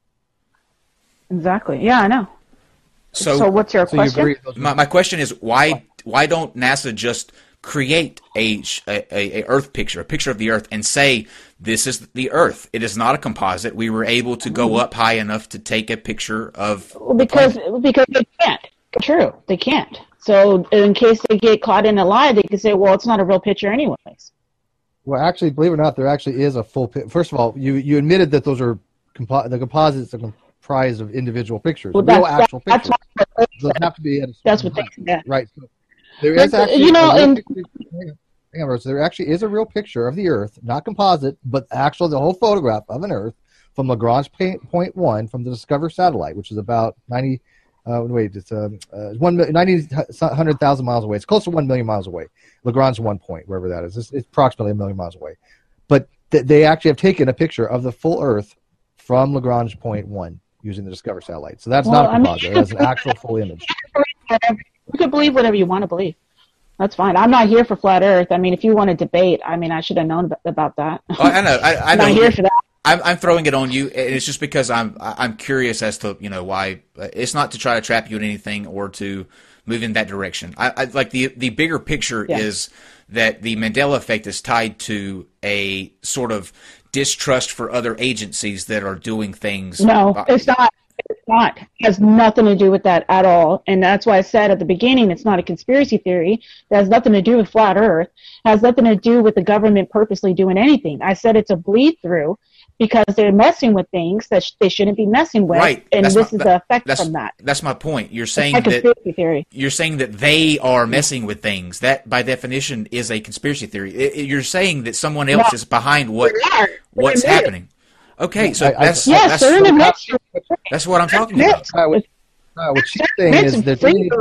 Exactly. Yeah, I know. So, so what's your so question? You my, my question is why why don't NASA just create a, a a Earth picture, a picture of the Earth, and say this is the Earth? It is not a composite. We were able to go up high enough to take a picture of well, because because they can't. True, they can't. So in case they get caught in a lie, they can say, "Well, it's not a real picture, anyways." Well, actually, believe it or not, there actually is a full. First of all, you you admitted that those are compo- the composites are comprised of individual pictures, well, real that's, actual that's, pictures. That's so they have to be at a that's what they said. Right. So there is but, actually you know, a and, picture, hang on, Rose, there actually is a real picture of the Earth, not composite, but actual the whole photograph of an Earth from Lagrange point one from the Discover satellite, which is about ninety. Uh, wait, it's uh, uh, one ninety hundred thousand miles away. It's close to one million miles away. Lagrange one point, wherever that is. It's, it's approximately a million miles away. But th- they actually have taken a picture of the full Earth from Lagrange point one using the Discover satellite. So that's well, not a composite. I mean, that's an actual full image. You can believe whatever you want to believe. That's fine. I'm not here for flat Earth. I mean, if you want to debate, I mean, I should have known about that. Oh, I know. I, I I'm know. not here for that. I'm, I'm throwing it on you, and it's just because I'm I'm curious as to you know why. It's not to try to trap you in anything or to move in that direction. I, I like the the bigger picture yeah. is that the Mandela effect is tied to a sort of distrust for other agencies that are doing things. No, by, it's not. It's not. It has nothing to do with that at all. And that's why I said at the beginning it's not a conspiracy theory. It has nothing to do with flat Earth. It has nothing to do with the government purposely doing anything. I said it's a bleed through because they're messing with things that sh- they shouldn't be messing with. Right. And that's this my, is that, the effect that's, from that. That's my point. You're saying it's like that conspiracy theory. You're saying that they are messing with things. That by definition is a conspiracy theory. It, it, you're saying that someone else no. is behind what what's happening. Okay, so I, that's I, yes, that's, they're in a that's what I'm talking about. Uh, what, uh, what she's saying is that they,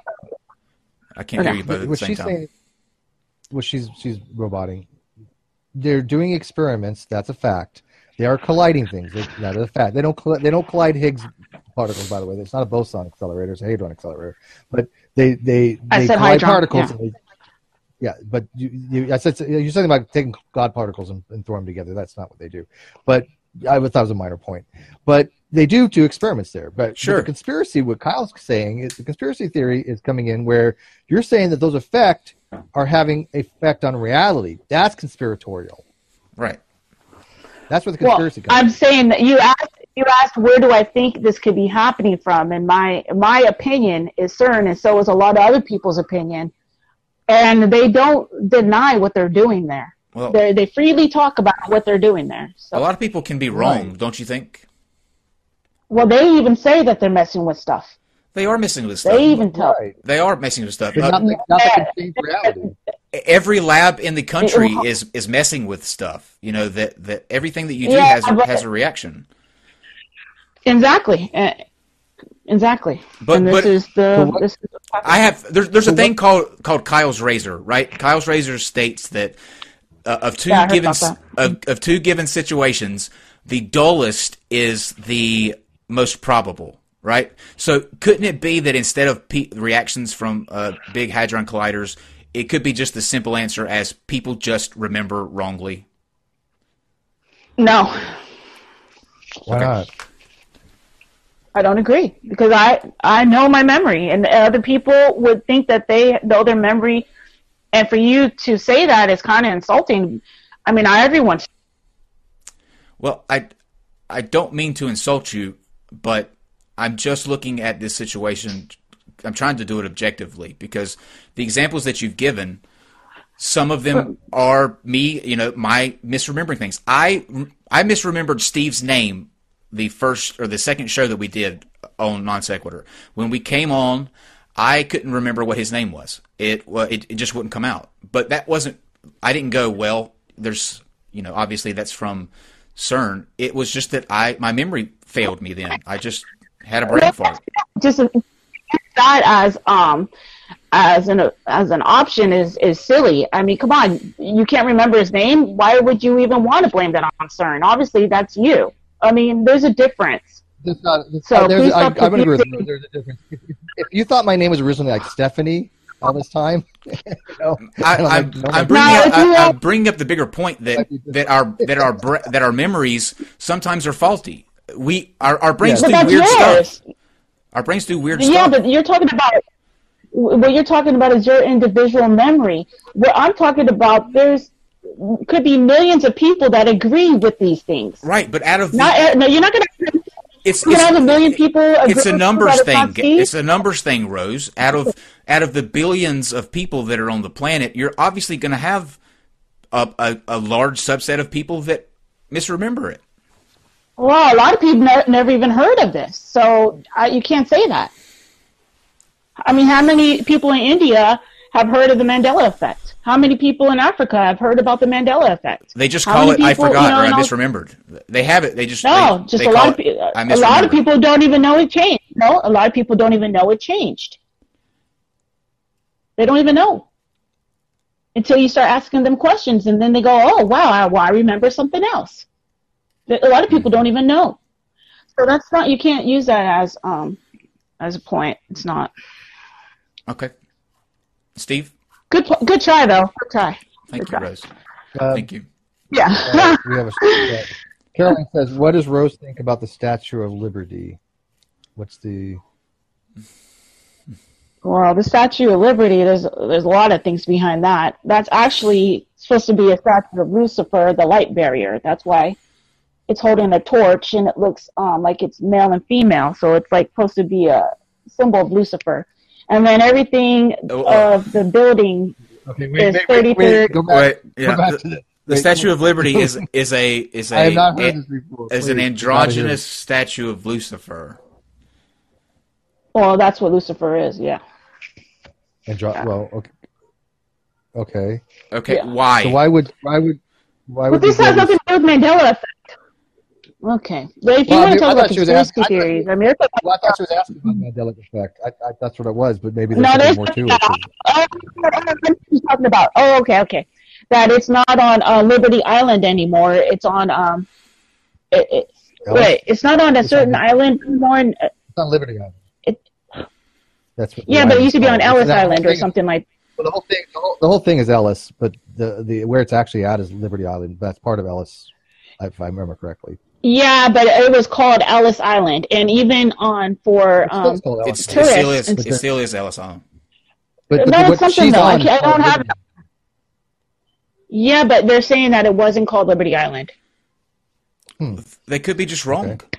I can't hear you both at the same time. Saying, well, she's she's roboting. They're doing experiments. That's a fact. They are colliding things. That is a fact. They don't coll- they don't collide Higgs particles. By the way, it's not a boson accelerator. It's a hadron accelerator. But they they, they collide hydron, particles. Yeah. And they, Yeah, but you, you, I said you said something about taking God particles and, and throw them together. That's not what they do. But I thought it was a minor point. But they do two experiments there. But, Sure. but the conspiracy, what Kyle's saying is the conspiracy theory is coming in where you're saying that those effects are having effect on reality. That's conspiratorial. Right. That's where the Well, conspiracy comes. I'm in. saying that you asked you asked where do I think this could be happening from, and my my opinion is CERN, and so is a lot of other people's opinion, and they don't deny what they're doing there. Well, They they freely talk about what they're doing there. So, a lot of people can be wrong, Right. don't you think? well, they even say that they're messing with stuff. They are messing with stuff. They even tell. Right. They are messing with stuff. But Uh, nothing, nothing can change reality. every lab in the country It- is is messing with stuff. You know that that everything that you do Yeah, has but- has a reaction. Exactly. Uh, exactly. But- and this but- is the but what- this is I have there's there's a So thing what- called called Kyle's razor, right? Kyle's razor states that uh, of two Yeah, I heard given about of, of two given situations, the dullest is the most probable, right? So couldn't it be that instead of pe- reactions from uh, big hadron colliders, it could be just the simple answer as people just remember wrongly? no. Why Okay. not? I don't agree because I I know my memory, and other people would think that they know their memory, and for you to say that is kind of insulting. I mean, I, everyone. Well, I I don't mean to insult you, but I'm just looking at this situation. I'm trying to do it objectively because the examples that you've given, some of them are me, you know, my misremembering things. I I misremembered Steve's name the first or the second show that we did on Non Sequitur. When we came on, I couldn't remember what his name was. It well, it, it just wouldn't come out. But that wasn't. I didn't go well. There's, you know, obviously that's from CERN. It was just that I my memory failed me. Then I just had a brain fart. Just that as um as an as an option is is silly. I mean, come on, you can't remember his name. Why would you even want to blame that on CERN? Obviously, that's you. I mean, there's a difference. There's not, there's So not- there's- please I, stop I would agree with confusing- you. There's a difference. If, if, if you thought my name was originally like Stephanie all this time, you know, I, and I'm, like, no, I'm, no, bringing No, up, if you I, have- I'm bringing up the bigger point that that our that our bra- that our memories sometimes are faulty. We our, our brains Yeah. do But that's weird yours. stuff. Our brains do weird Yeah, stuff. but you're talking about what you're talking about is your individual memory. What I'm talking about, there's could be millions of people that agree with these things. Right, but out of the, Not no, you're not going to. it's You it's, have a million people. Agree it's a with numbers that it's not thing. Steve? It's a numbers thing, Rose. Out of out of the billions of people that are on the planet, you're obviously going to have a, a a large subset of people that misremember it. Well, a lot of people ne- never even heard of this, so I, you can't say that. I mean, how many people in India have heard of the Mandela effect? How many people in Africa have heard about the Mandela effect? They just How call it many I people, forgot you know, or I and all- misremembered. They have it. They just No, they, just they a call lot of it, people. I A lot of misremembered. people don't even know it changed. No, a lot of people don't even know it changed. They don't even know until you start asking them questions, and then they go, "Oh, wow, I, well, I remember something else." A lot of people don't even know. So that's not. You can't use that as um as a point. It's not. Okay, Steve. Good. pl- Good try though. Good try. Thank Good you, try. Rose. Um, Thank you. Yeah. uh, we have a, uh, Caroline says, "What does Rose think about the Statue of Liberty? What's the?" Well, the Statue of Liberty, there's there's a lot of things behind that. That's actually supposed to be a statue of Lucifer, the light barrier. That's why it's holding a torch, and it looks um, like it's male and female. So it's like supposed to be a symbol of Lucifer. And then everything Oh, oh. of the building Okay, is thirty-third. Go back, Wait, go yeah. back The, to the, the Statue of Liberty is is a is a I have not heard a- this before. is an Please, androgynous statue of Lucifer. Well, that's what Lucifer is. Yeah. Andro- well, okay. Okay. Okay, Yeah. why? So why would why would why But would this you has go nothing to do with Mandela effect. Okay. But if you Well, I want mean, to I talk about thought she was conspiracy asking- I thought- theories, I mean, there's a- Well, I thought she was asking about Mandela effect. I, I, that's what it was, but maybe there's No, something there's more to it. oh, I know what you're talking about. Oh, okay, okay. That it's not on uh, Liberty Island anymore. It's on um, it, it, Ellis? wait, it's not on a It's certain on- island anymore. And, uh, It's on Liberty Island. It- That's what yeah, the but it used to be on island's called. Ellis It's that Island or thing- something like. Well, the whole thing, the whole, the whole thing is Ellis, but the, the where it's actually at is Liberty Island. That's part of Ellis, if I remember correctly. Yeah, but it was called Ellis Island, and even on for It's still um, called Ellis. It's, it tourists still is. and- It still is Ellis Island. But, but No, what it's something she's though. I on is can't- I called don't have- Liberty. yeah, but they're saying that it wasn't called Liberty Island. They could be just wrong. Okay.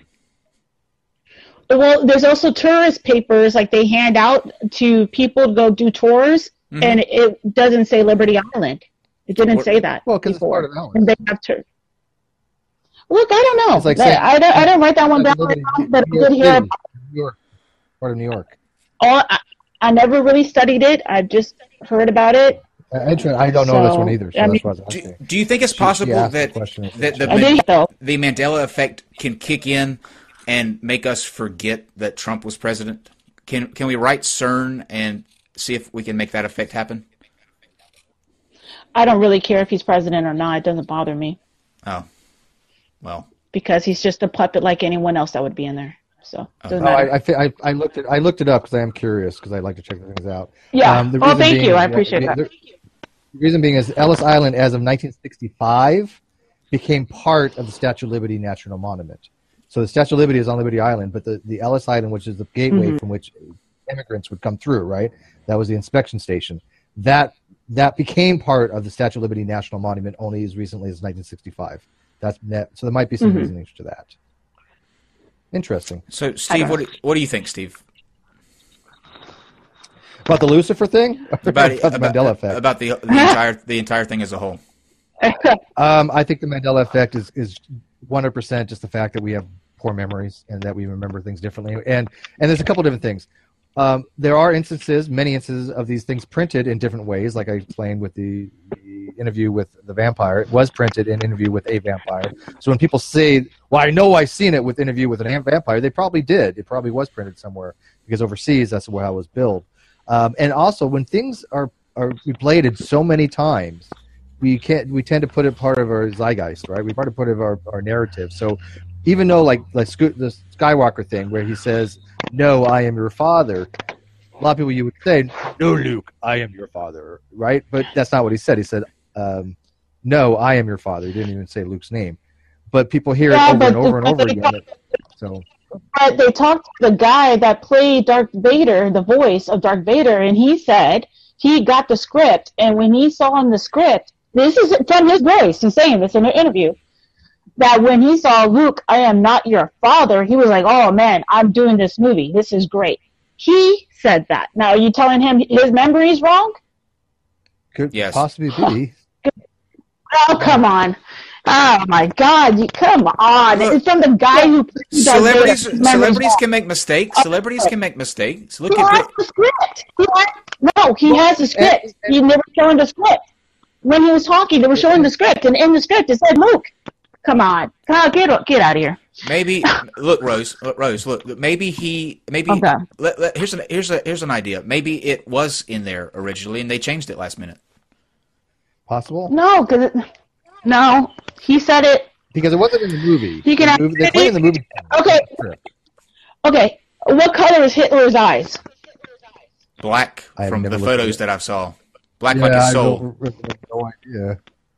Well, there's also tourist papers like they hand out to people to go do tours, Mhm. and it doesn't say Liberty Island. It didn't Or- say that Well, 'cause it's before. part of Ellis. And they have to. Look, I don't know. It's like That- saying- I don't. I don't write that one down, Liberty- but I New York did hear. City, About New York, part of New York. all, I, I never really studied it. I just heard about it. I, I try- I don't know this So, one either, so I that's mean- why I was Do, asking. do you think it's She- she possible asked the that question. that the, I did though. the Mandela effect can kick in and make us forget that Trump was president? Can can we write CERN and see if we can make that effect happen? I don't really care if he's president or not. It doesn't bother me Oh, well, because he's just a puppet like anyone else that would be in there. So it doesn't No, matter. I, I, fi- I, I looked it. I looked it up because I am curious because I like to check things out. Yeah. Um, the Oh, reason thank being you. is I appreciate the, that. The, the reason being is Ellis Island, as of nineteen sixty-five, became part of the Statue of Liberty National Monument. So the Statue of Liberty is on Liberty Island, but the, the Ellis Island, which is the gateway Mhm. from which immigrants would come through, right? That was the inspection station. That that became part of the Statue of Liberty National Monument only as recently as nineteen sixty-five. That's that. So there might be some Mhm. reasoning to that. Interesting. so Steve, what do, what do you think, Steve? About the Lucifer thing? About, the about, Mandela effect. about the the entire the entire thing as a whole. Um, I think the Mandela effect is is one hundred percent just the fact that we have poor memories and that we remember things differently. And and there's a couple different things. Um, there are instances, many instances of these things printed in different ways, like I explained with the, the interview with the vampire. It was printed in Interview with a Vampire. So when people say, well, I know I've seen it with Interview with a Vampire, they probably did. It probably was printed somewhere because overseas that's how it was billed. Um, and also, when things are, are replayed so many times, we can't. We tend to put it part of our zeitgeist, right? We part of put it of our, our narrative. So even though, like, like Sco- the Skywalker thing, where he says, "No, I am your father," a lot of people you would say, "No, Luke, I am your father," right? But that's not what he said. He said, um, "No, I am your father." He didn't even say Luke's name. But people hear Yeah, it over but and over and over they- again. So But they talked to the guy that played Darth Vader, the voice of Darth Vader, and he said he got the script, and when he saw in the script, this is from his voice, he's saying this in an interview, that when he saw Luke, I am not your father, he was like, oh man, I'm doing this movie. This is great. He said that. Now, are you telling him his memory is wrong? could Yes. possibly be. Oh, come on. Oh my God! You come on! Look, it's from the guy who played Darth Celebrities Vader. His memory's celebrities wrong. can make mistakes. Celebrities can make mistakes. Look He has at the script. He has, no, he has the script. He never showing the script. When he was talking, they were showing the script, and in the script it said Luke. Come on, Kyle, get get out of here. maybe look Rose look, Rose look maybe he maybe Okay. let, let, here's an here's a here's an idea. Maybe it was in there originally and they changed it last minute. Possible? No, because no, he said it. Because it wasn't in the movie. You can the movie they play in the movie. Okay, okay. What color is Hitler's eyes? Black I have from never the looked at photos it. that I saw. Black Yeah, like his I soul. don't- no idea.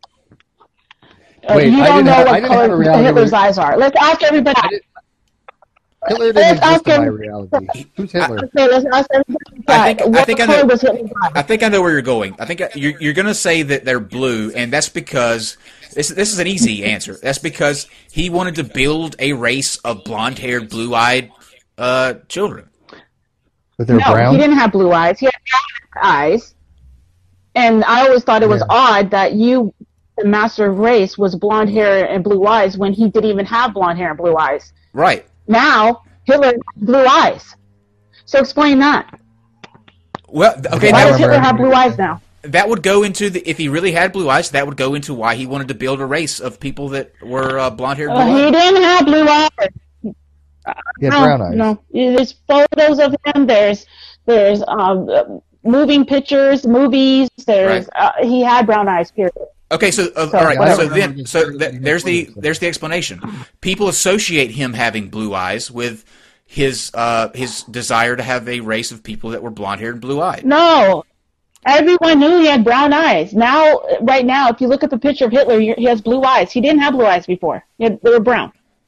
Uh, Wait, you I don't didn't know have- I what didn't have a color reality Hitler's where- eyes are. Let's ask everybody. I didn't- Hitler Let's didn't ask exist in my him- reality. Who's Hitler? Okay, let's ask everybody. I think- I what think I color know- was Hitler's eyes? I think I know where you're going. I think you're, you're going to say that they're blue, and that's because this, this is an easy answer. That's because he wanted to build a race of blonde-haired, blue-eyed uh, children. But they're No, brown. he didn't have blue eyes. He had black eyes. And I always thought it was Yeah. odd that you, the master of race, was blonde hair and blue eyes when he didn't even have blonde hair and blue eyes. Right. Now, Hitler has blue eyes. So explain that. Well, th- okay, I Why that, does remember Hitler have everything. blue eyes now? that would go into the if he really had blue eyes. That would go into why he wanted to build a race of people that were uh, blonde-haired, Uh, he blue-eyed. didn't have blue eyes. He had no, brown eyes. No, there's photos of him. There's there's um, uh, moving pictures, movies. There's uh, he had brown eyes. Period. Okay, so uh, So- all right, I don't so remember then this so very- th- there's the there's the explanation. People associate him having blue eyes with his uh, his desire to have a race of people that were blonde-haired and blue-eyed. No, Everyone knew he had brown eyes. Now, right now, if you look at the picture of Hitler, he has blue eyes. He didn't have blue eyes before. He had, they were brown.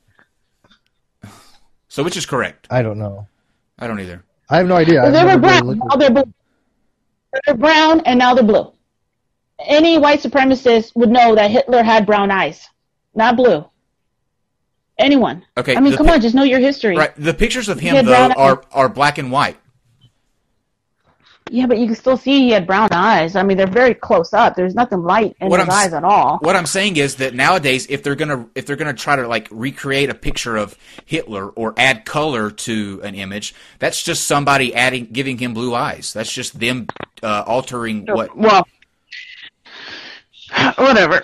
So which is correct? I don't know. I don't either. I have no idea. Well, I've they were never really brown. looked Now at- they're blue. They're brown, and now they're blue. Any white supremacist would know that Hitler had brown eyes, not blue. Anyone. Okay, I mean, the come pi- on, just know your history. Right. The pictures of He him had though brown are are black and white. Yeah, but you can still see he had brown eyes. I mean, they're very close up. There's nothing light in What his I'm s- eyes at all. What I'm saying is that nowadays, if they're gonna if they're gonna try to like recreate a picture of Hitler or add color to an image, that's just somebody adding giving him blue eyes. That's just them uh, altering what. Well, whatever.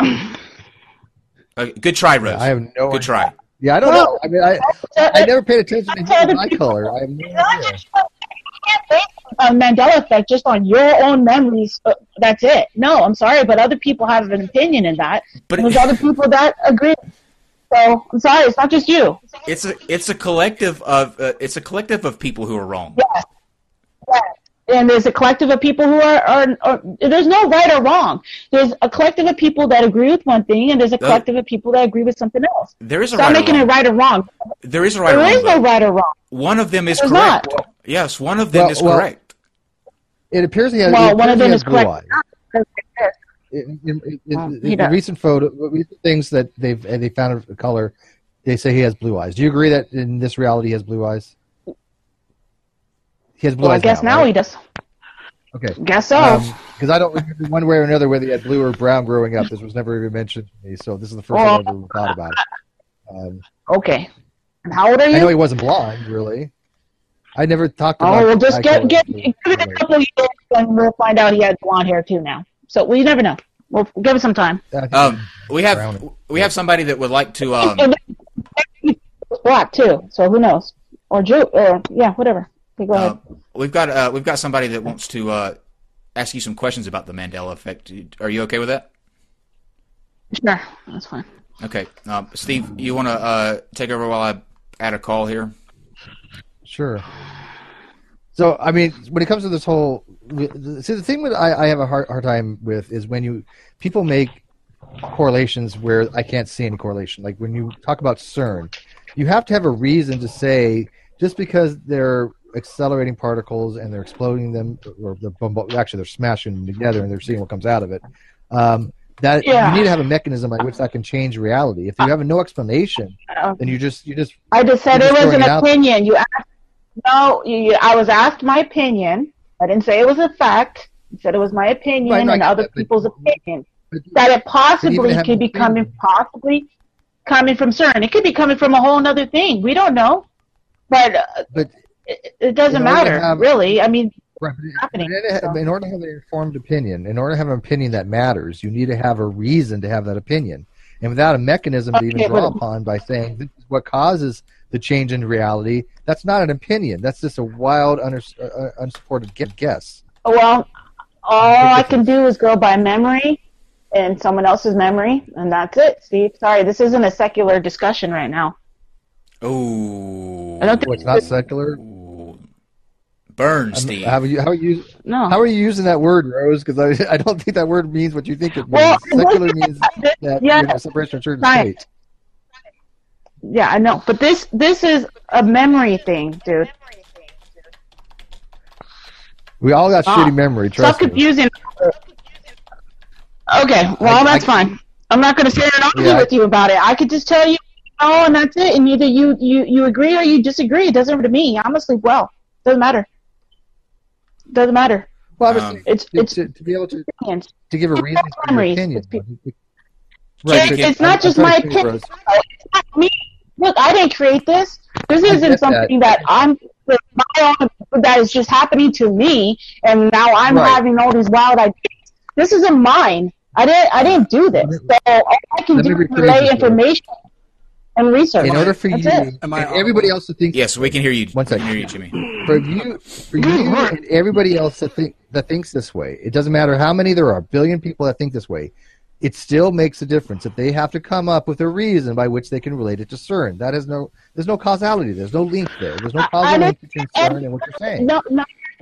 Uh, good try, Rose. I have no Good idea. try. Yeah, I don't Well, know. I mean, I I never paid attention to his eye color. I have no idea. You can't base a Mandela effect just on your own memories. Uh, that's it. No, I'm sorry, but other people have an opinion in that. But and there's other people that agree. So I'm sorry, it's not just you. It's a it's a collective of uh, it's a collective of people who are wrong. Yes. Yes. And there's a collective of people who are, are, are, there's no right or wrong. There's a collective of people that agree with one thing, and there's a collective of people that agree with something else. There is a Stop right or making wrong. it right or wrong. There is a right There or wrong. is no though. right or wrong. One of them is There's correct. not. Yes, one of them Well- is well- correct. It appears he has. Well, it one of appears them he is has blue correct. eyes. In, in, in, Well, in he the does. recent photo, recent things that they've they found a color, they say he has blue eyes. Do you agree that in this reality he has blue eyes? He has blue Well, I eyes guess now, now right? he does. Okay. Guess so. Because I don't remember one way or another whether he had blue or brown growing up. This was never even mentioned to me, so this is the first Well, time I ever thought about it. Um, Okay. And how old are I know you? he wasn't blonde, really. I never talked Oh, about. well, just eye get, color get, with- give it a couple of years, and we'll find out he had blonde hair too now. So we never know. We'll give it some time. I think Um, we have Brown. we have somebody that would like to. Um, And it's black too, so who knows? Or Jew, or yeah, whatever. Okay, go ahead. uh, we've got uh, we've got somebody that wants to uh, ask you some questions about the Mandela effect. Are you okay with that? Sure, that's fine. Okay, um, Steve, you want to uh, take over while I add a call here? Sure. So, I mean, when it comes to this whole, see, the thing that I, I have a hard, hard time with is when you people make correlations where I can't see any correlation. Like when you talk about CERN, you have to have a reason to say just because they're accelerating particles and they're exploding them, or they're bumbo- actually they're smashing them together and they're seeing what comes out of it. Um, that Yeah. you need to have a mechanism by which that can change reality. If you have no explanation, Uh, then you just you just I just said You're it just was an throwing it out. opinion. You asked, no, you, you, I was asked my opinion. I didn't say it was a fact. I said it was my opinion Right, no, I and get other that, but- people's opinion. but- That it possibly have could be an coming, opinion. possibly coming from CERN. It could be coming from a whole other thing. We don't know, but uh, but it, it doesn't in order to matter, have- really. I mean, Right, but happening, in order to have- so. in order to have an informed opinion, in order to have an opinion that matters, you need to have a reason to have that opinion. And without a mechanism to even Okay, draw but- upon by saying this is what causes the change in reality, that's not an opinion. That's just a wild, unus- uh, unsupported gu- guess. well, all I can do is go by memory and someone else's memory, and that's it, Steve. Sorry, this isn't a secular discussion right now. Oh, I don't think What's not secular? burn, Steve. How are you? How are you? No. How are you using that word, Rose? Because I, I don't think that word means what you think it means. Well, Secular means that yeah, you're in a separation of church and right. state. Yeah, I know, but this this is a memory thing, dude. We all got Stop. shitty memory. Stop Trust me. confusing. Okay, well, I- that's I- fine. I'm not going to sit here and argue Yeah, I- with you about it. I could just tell you, oh, and that's it. And either you, you, you agree or you disagree. It doesn't matter to me. I'm asleep well. Doesn't matter. Doesn't matter. Well, Um, obviously, It's to, it's to, to be able to opinions. to give a reason for your memories. opinion. It's- Right, It's, you can- it's not I'm- just I'm my trying to think, opinion. Rose. It's not me. Look, I didn't create this. This I isn't get that. something that, I'm that my own that is just happening to me, and now I'm Right. having all these wild ideas. This isn't mine. I didn't. I didn't do this. So all I can Let me do is rephrase relay this, information and research. In order for That's you it. Am I and everybody else to think, Yes, we can hear you. One We can second. hear you, Jimmy. for you, for you and everybody else that think that thinks this way, it doesn't matter how many there are, a billion people that think this way. It still makes a difference if they have to come up with a reason by which they can relate it to CERN. That is no, there's no causality. There's no link there. There's no causal I link between CERN and what you're saying. No, no, no,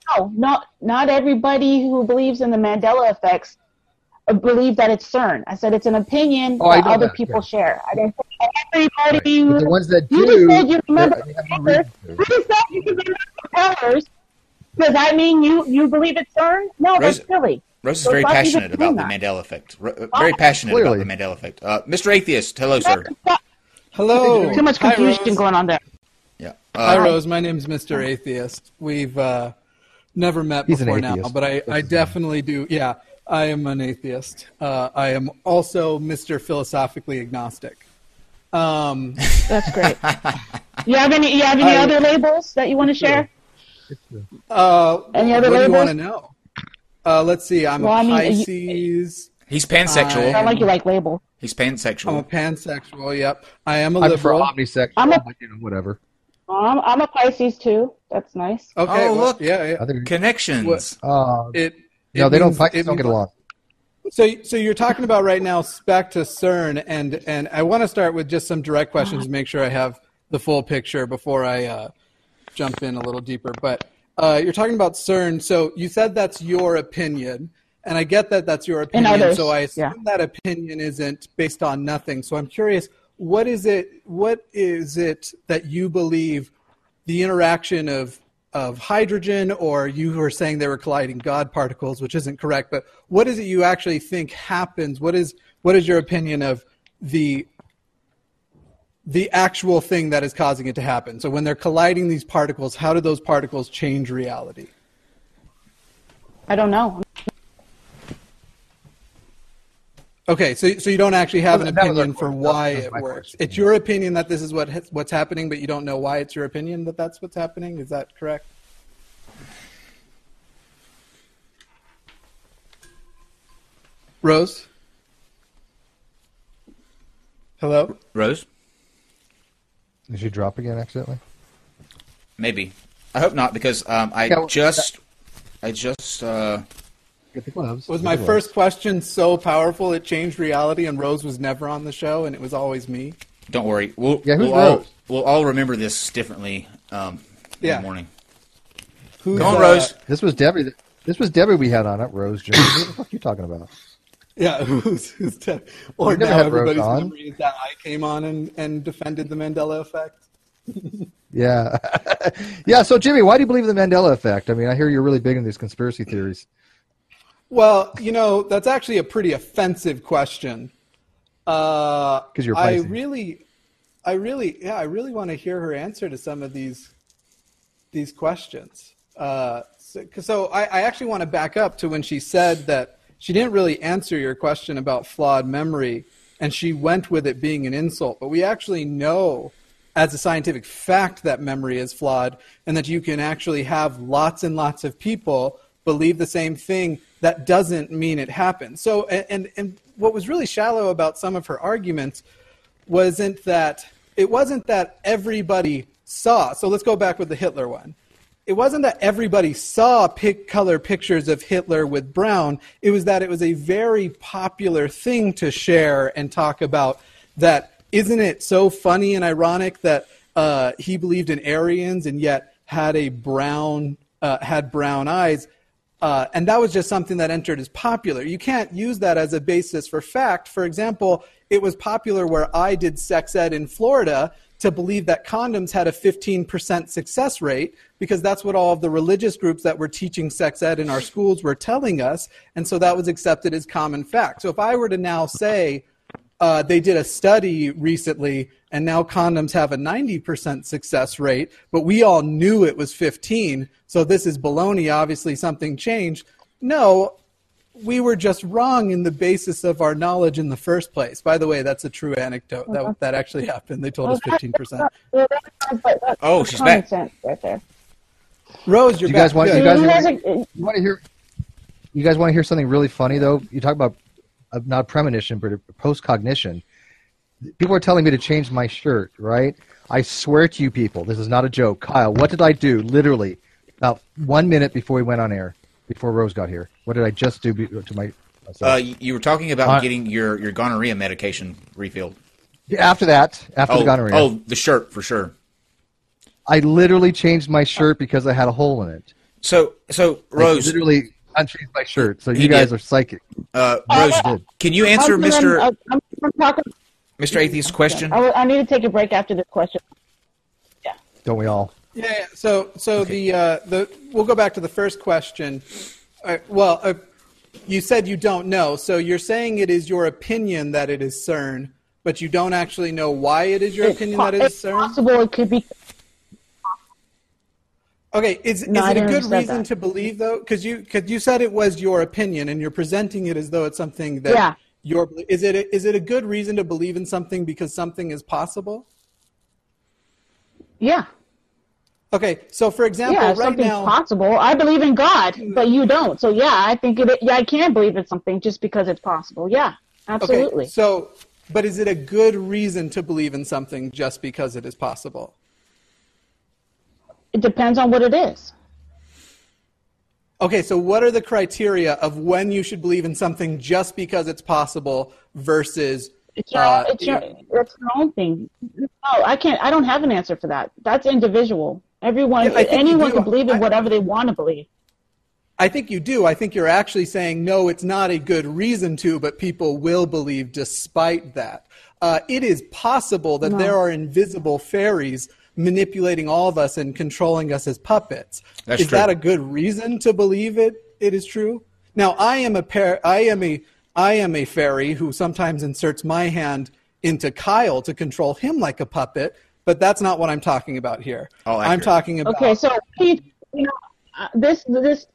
no, not not everybody who believes in the Mandela effects believe that it's CERN. I said it's an opinion Oh, I that know other that, people yeah. share. I didn't say everybody. Right. But the ones that you do, just said you remember they- they have no the papers. reason to. You just said you remember the papers. Does that mean you, you believe it's CERN? No, Rose- that's silly. Rose is So very stop even passionate about saying the that. Mandela effect. R- very passionate Clearly. about the Mandela effect. Uh, Mister Atheist, hello, sir. Hello. Too much Hi, confusion Rose. going on there. Yeah. Hi, Uh, Rose. My name's Mister Atheist. We've uh, never met He's an before now, atheist. but I, That's I his name. definitely do. Yeah, I am an atheist. Uh, I am also Mister Philosophically Agnostic. Um, That's great. You have any you have any I- other labels that you want to share? uh, Any other what do you labels? want to know? Uh, let's see. I'm Well, a I mean, you- Pisces. he's pansexual. I- Sound like you like labels. He's I'm a pansexual. pansexual. Yep. I am a I prefer liberal. omnisexual, I'm a- but you know, whatever. Um, I'm a Pisces too. That's nice. Okay. Oh, well, look. Yeah. yeah. I think. Connections. Uh, It. no, it they don't. means- Pisces it don't get means- along. So, so you're talking about right now back to CERN, and and I want to start with just some direct questions to make sure I have the full picture before I uh, jump in a little deeper. But uh, you're talking about CERN, so you said that's your opinion, and I get that that's your opinion. others, So I assume yeah. that opinion isn't based on nothing. So I'm curious, what is it? What is it that you believe the interaction of of hydrogen, or you were saying they were colliding God particles, which isn't correct, but what is it you actually think happens? What is what is your opinion of the the actual thing that is causing it to happen? So when they're colliding these particles, how do those particles change reality? I don't know. Okay, so so you don't actually have an That was our opinion for question. why That was it my works. question. It's your opinion that this is what what's happening, but you don't know why it's your opinion that that's what's happening. Is that correct? Rose? Hello? Rose? Did she drop again accidentally? Maybe. I hope not, because um, I Yeah, well, just, I just, uh, Get the gloves. Was Get my the gloves. first question so powerful it changed reality and Rose was never on the show and it was always me? don't worry. We'll, Yeah, who's we'll all, Rose? we'll all remember this differently um, in Yeah. the morning. Who's, Go on, uh, Rose. This was Debbie. This was Debbie we had on it. Rose Jones. What the fuck are you talking about? Yeah, who's, who's te- or We've never now had Rose everybody's on. memory is that I came on and, and defended the Mandela effect. Yeah, yeah. So Jimmy, why do you believe in the Mandela effect? I mean, I hear you're really big in these conspiracy theories. Well, you know, that's actually a pretty offensive question. Uh, 'Cause you're I Pisces. really, I really, yeah, I really want to hear her answer to some of these these questions. Uh, so, 'cause- so I, I actually want to back up to when she said that she didn't really answer your question about flawed memory, and she went with it being an insult. But we actually know, as a scientific fact, that memory is flawed, and that you can actually have lots and lots of people believe the same thing. That doesn't mean it happened. So, and, and, and what was really shallow about some of her arguments wasn't that it wasn't that everybody saw. So let's go back with the Hitler one. It wasn't that everybody saw pic color pictures of Hitler with brown. It was that it was a very popular thing to share and talk about. That isn't it so funny and ironic that uh, he believed in Aryans and yet had a brown uh, had brown eyes. Uh, and that was just something that entered as popular. You can't use that as a basis for fact. For example, it was popular where I did sex ed in Florida to believe that condoms had a fifteen percent success rate because that's what all of the religious groups that were teaching sex ed in our schools were telling us. And so that was accepted as common fact. So if I were to now say uh, they did a study recently and now condoms have a ninety percent success rate, but we all knew it was fifteen, so this is baloney, obviously something changed. No, we were just wrong in the basis of our knowledge in the first place. By the way, that's a true anecdote. That that actually happened. They told us fifteen percent. Well, that's- but that's Oh, she's common back. sense right there. Rose, you're You back. guys want- Good. you guys- You guys are- You want to hear? You guys want to hear something really funny though? You talk about uh, not premonition, but post cognition. People are telling me to change my shirt. Right? I swear to you, people, this is not a joke. Kyle, what did I do? Literally, about one minute before we went on air, before Rose got here. What did I just do be- to my? myself? Uh, you you were talking about Uh, getting your, your gonorrhea medication refilled. After that, after Oh, the gonorrhea, oh, the shirt for sure. I literally changed my shirt because I had a hole in it. So, so Like, Rose, literally unchanged my shirt. So you He guys did. are psychic. uh, Rose, Uh, can you answer I'm- Mister I'm, I'm, I'm talking, Mister Atheist's question? I, I need to take a break after this question. Don't we all? Yeah. yeah. So, so the uh, the we'll go back to the first question. Uh, well, uh, you said you don't know, so you're saying it is your opinion that it is CERN, but you don't actually know why it is your It's opinion po- that it is it's CERN. possible it could be. Okay, is, No, is I it a didn't good understand reason that. to believe though? Because you because you said it was your opinion, and you're presenting it as though it's something that Yeah. your is it a, is it a good reason to believe in something because something is possible? Yeah. Okay, so for example, Yeah, if right something's now, possible. I believe in God, but you don't. So yeah, I think it. Yeah, I can believe in something just because it's possible. Yeah, absolutely. okay, so but is it a good reason to believe in something just because it is possible? It depends on what it is. Okay, so what are the criteria of when you should believe in something just because it's possible versus It's your, uh, it's your, it's your own thing. No, I can't. I don't have an answer for that. That's individual. Everyone, Yeah, I think you anyone do. can believe in I- whatever they want to believe. I think you do. I think you're actually saying, no, it's not a good reason to, but people will believe despite that. Uh, it is possible that No. there are invisible fairies manipulating all of us and controlling us as puppets. That's is true. that a good reason to believe it? It is true. Now, I am a par- I am a I am a fairy who sometimes inserts my hand into Kyle to control him like a puppet, but that's not what I'm talking about here. All I'm accurate. talking about Okay, so you know, uh, this this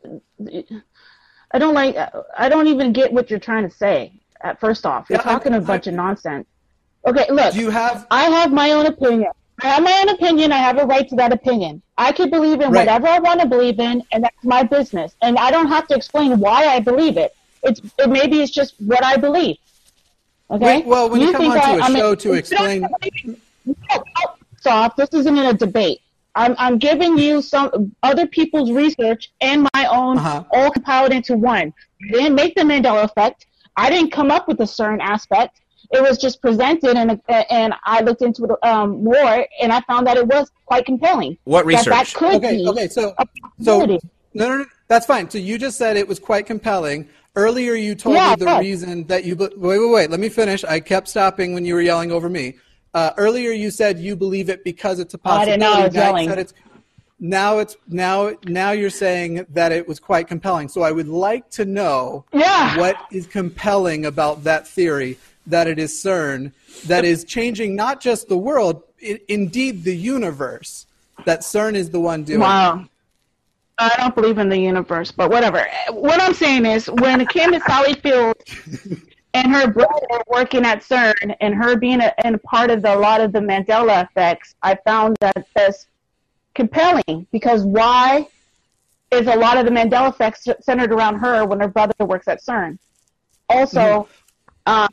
I don't like. I don't even get what you're trying to say. At first off, you're Yeah, I'm- talking a bunch of nonsense. Okay, look. Do you have I have my own opinion. I have my own opinion. I have a right to that opinion. I can believe in Right. whatever I want to believe in, and that's my business. And I don't have to explain why I believe it. It's it, maybe it's just what I believe. Okay. Wait, well, when you come think onto I- a I'm show to explain- No, no, stop. This isn't a debate. I'm I'm giving you some other people's research and my own, Uh-huh. all compiled into one. I didn't make the Mandela effect. I didn't come up with a certain aspect. It was just presented, and and I looked into it um, more, and I found that it was quite compelling. What That that research? could Okay, be okay, so a so possibility. no, no, no, that's fine. So you just said it was quite compelling. Earlier, you told Yeah, me the good. reason that you. be- Wait, wait, wait. Let me finish. I kept stopping when you were yelling over me. Uh, earlier, you said you believe it because it's a Oh, I possibility. didn't know I was Now you yelling. said it's- Now it's now now you're saying that it was quite compelling. So I would like to know Yeah. what is compelling about that theory that it is CERN that is changing not just the world, I- indeed the universe. That CERN is the one doing. Wow. I don't believe in the universe, but whatever. What I'm saying is, when it came to Sally Field and her brother working at CERN and her being a, and a part of the, a lot of the Mandela effects, I found that that's compelling because why is a lot of the Mandela effects centered around her when her brother works at CERN? Also, um,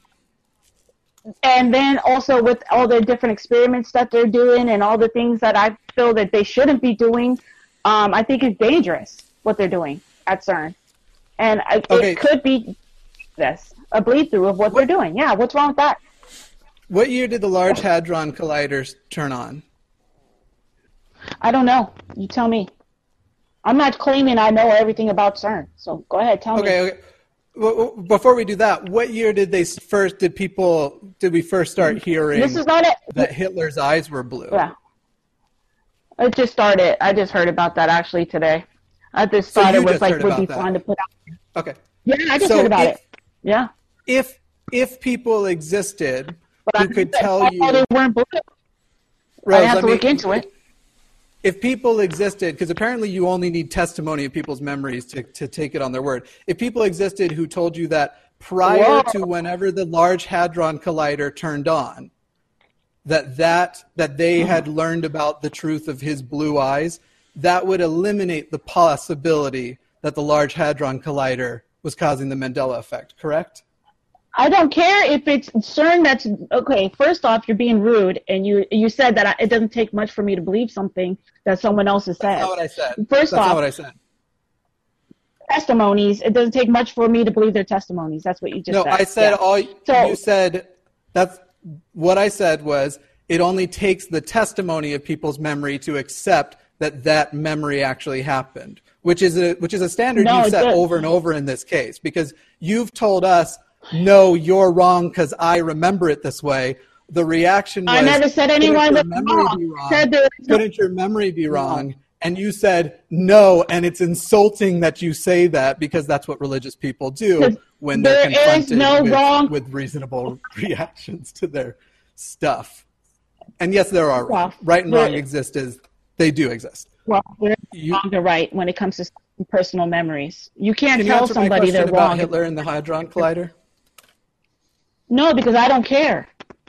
and then also with all the different experiments that they're doing and all the things that I feel that they shouldn't be doing, um, I think it's dangerous what they're doing at CERN. And I, Okay. it could be this, a bleed through of what, they're doing. Yeah, what's wrong with that? What year did the Large Hadron Colliders turn on? I don't know. You tell me. I'm not claiming I know everything about CERN, so go ahead, tell Okay, me. okay. Well, well, before we do that, what year did they s- first did people did we first start hearing This is not it. that Hitler's eyes were blue? Yeah. It just started. I just heard about that actually today. I just So thought you it was just like heard would about be that. fun to put out. Okay. Yeah, I just So heard about if- it. Yeah. If if people existed But who I could I tell thought you, they weren't blue. Rose, I have let to me- look into it. If people existed, because apparently you only need testimony of people's memories to, to take it on their word. If people existed who told you that prior Whoa. to whenever the Large Hadron Collider turned on, that that that they had learned about the truth of his blue eyes, that would eliminate the possibility that the Large Hadron Collider was causing the Mandela effect, correct? I don't care if it's CERN that's okay. First off, you're being rude, and you you said that I, it doesn't take much for me to believe something that someone else has said. That's not what I said. First That's off, not what I said. testimonies. It doesn't take much for me to believe their testimonies. That's what you just No, said. I said Yeah. all So- you said. That's what I said was it only takes the testimony of people's memory to accept that that memory actually happened, which is a which is a standard No, you've it set does. over and over in this case, because you've told us, no, you're wrong because I remember it this way. The reaction was, I never said anyone was couldn't your memory wrong. be wrong? Said there was no- Couldn't your memory be wrong? And you said no, and it's insulting that you say that because that's what religious people do when they're There is confronted no with, wrong- with reasonable reactions to their stuff. And yes, there are Well, right and there- wrong exist as they do exist. Well, they're You- wrong or right when it comes to personal memories. You can't Can you tell answer my somebody they're question about wrong. Hitler and the Hadron Collider? No, because I don't care.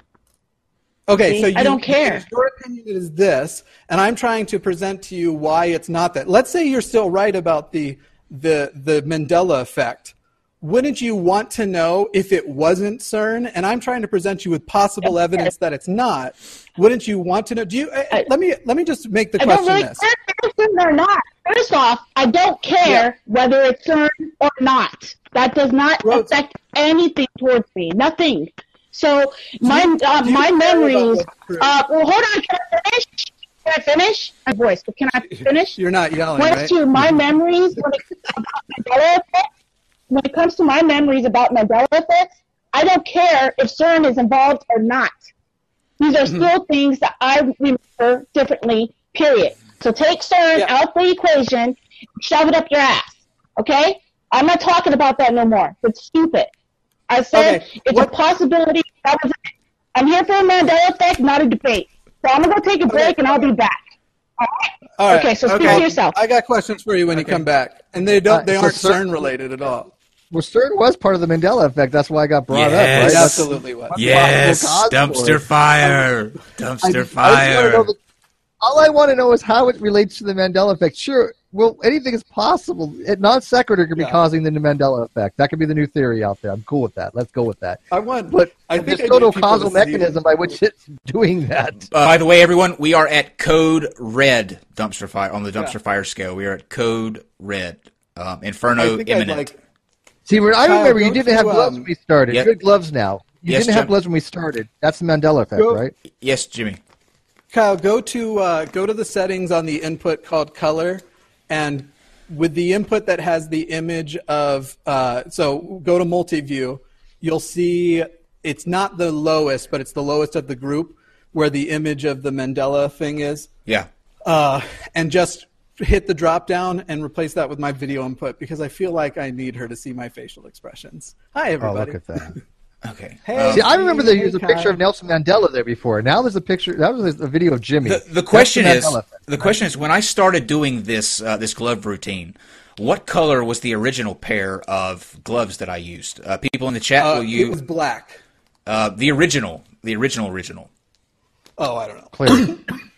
Okay, See, so you, I don't care. Your opinion is this, and I'm trying to present to you why it's not that. Let's say you're still right about the the the Mandela effect. Wouldn't you want to know if it wasn't CERN? And I'm trying to present you with possible evidence that it's not. Wouldn't you want to know? Do you? I- let me let me just make the I don't question really this. care if it's CERN or not. First off, I don't care Yeah. whether it's CERN or not. That does not Rose- affect anything towards me. Nothing. So my you- uh, do you my care about memories. what's true? Uh, well, hold on. Can I finish? Can I finish? My voice. But can I finish? You're not yelling, When right? it to my memories when it comes about Mandela effect, when it comes to my memories about Mandela effects, I don't care if CERN is involved or not. These are still things that I remember differently, period. So take CERN Yeah. out the equation, shove it up your ass, okay? I'm not talking about that no more. It's stupid. I said Okay, it's what- a possibility. That was it. I'm here for a Mandela effect, not a debate. So I'm going to go take a break and I'll be back. All right? All right. Okay, so speak okay. to yourself. I got questions for you when you come back, and they don't. Uh, They so aren't CERN CERN related at all. Well, CERN was part of the Mandela effect. That's why I got brought Yes. up, right? It That's- absolutely was. Yes, possible cause for dumpster it. fire, I, dumpster I just wanna fire. know the- all I want to know is how it relates to the Mandela effect. Sure, well, anything is possible. It, non sequitur could be Yeah. causing the Mandela effect. That could be the new theory out there. I'm cool with that. Let's go with that. I want, But I think there's I still need no people causal to see- mechanism by which it's doing that. Uh, by the way, everyone, we are at code red dumpster fire on the dumpster Yeah. fire scale. We are at code red. Um, I Inferno think I'd imminent. like. See, when, I Kyle, remember you go didn't to, have gloves um, when we started. yeah. Good gloves now. You Yes, didn't have Jim. gloves when we started. That's the Mandela effect, Go- right? Yes, Jimmy. Kyle, go to uh, go to the settings on the input called color, and with the input that has the image of uh, so go to multi-view. You'll see it's not the lowest, but it's the lowest of the group where the image of the Mandela thing is, Yeah. uh, and just hit the drop down and replace that with my video input because I feel like I need her to see my facial expressions. Hi, Oh, everybody. look at that. Okay. Hey. Um, See, I remember there Hey, was a Kyle. picture of Nelson Mandela there before. Now there's a picture. That was a video of Jimmy. the, the question That's is the Mandela effect. the question is when I started doing this uh, this glove routine, what color was the original pair of gloves that I used? Uh, people in the chat, Uh, will you? it was black. uh, the original, the original, original. Oh, I don't know. Clear.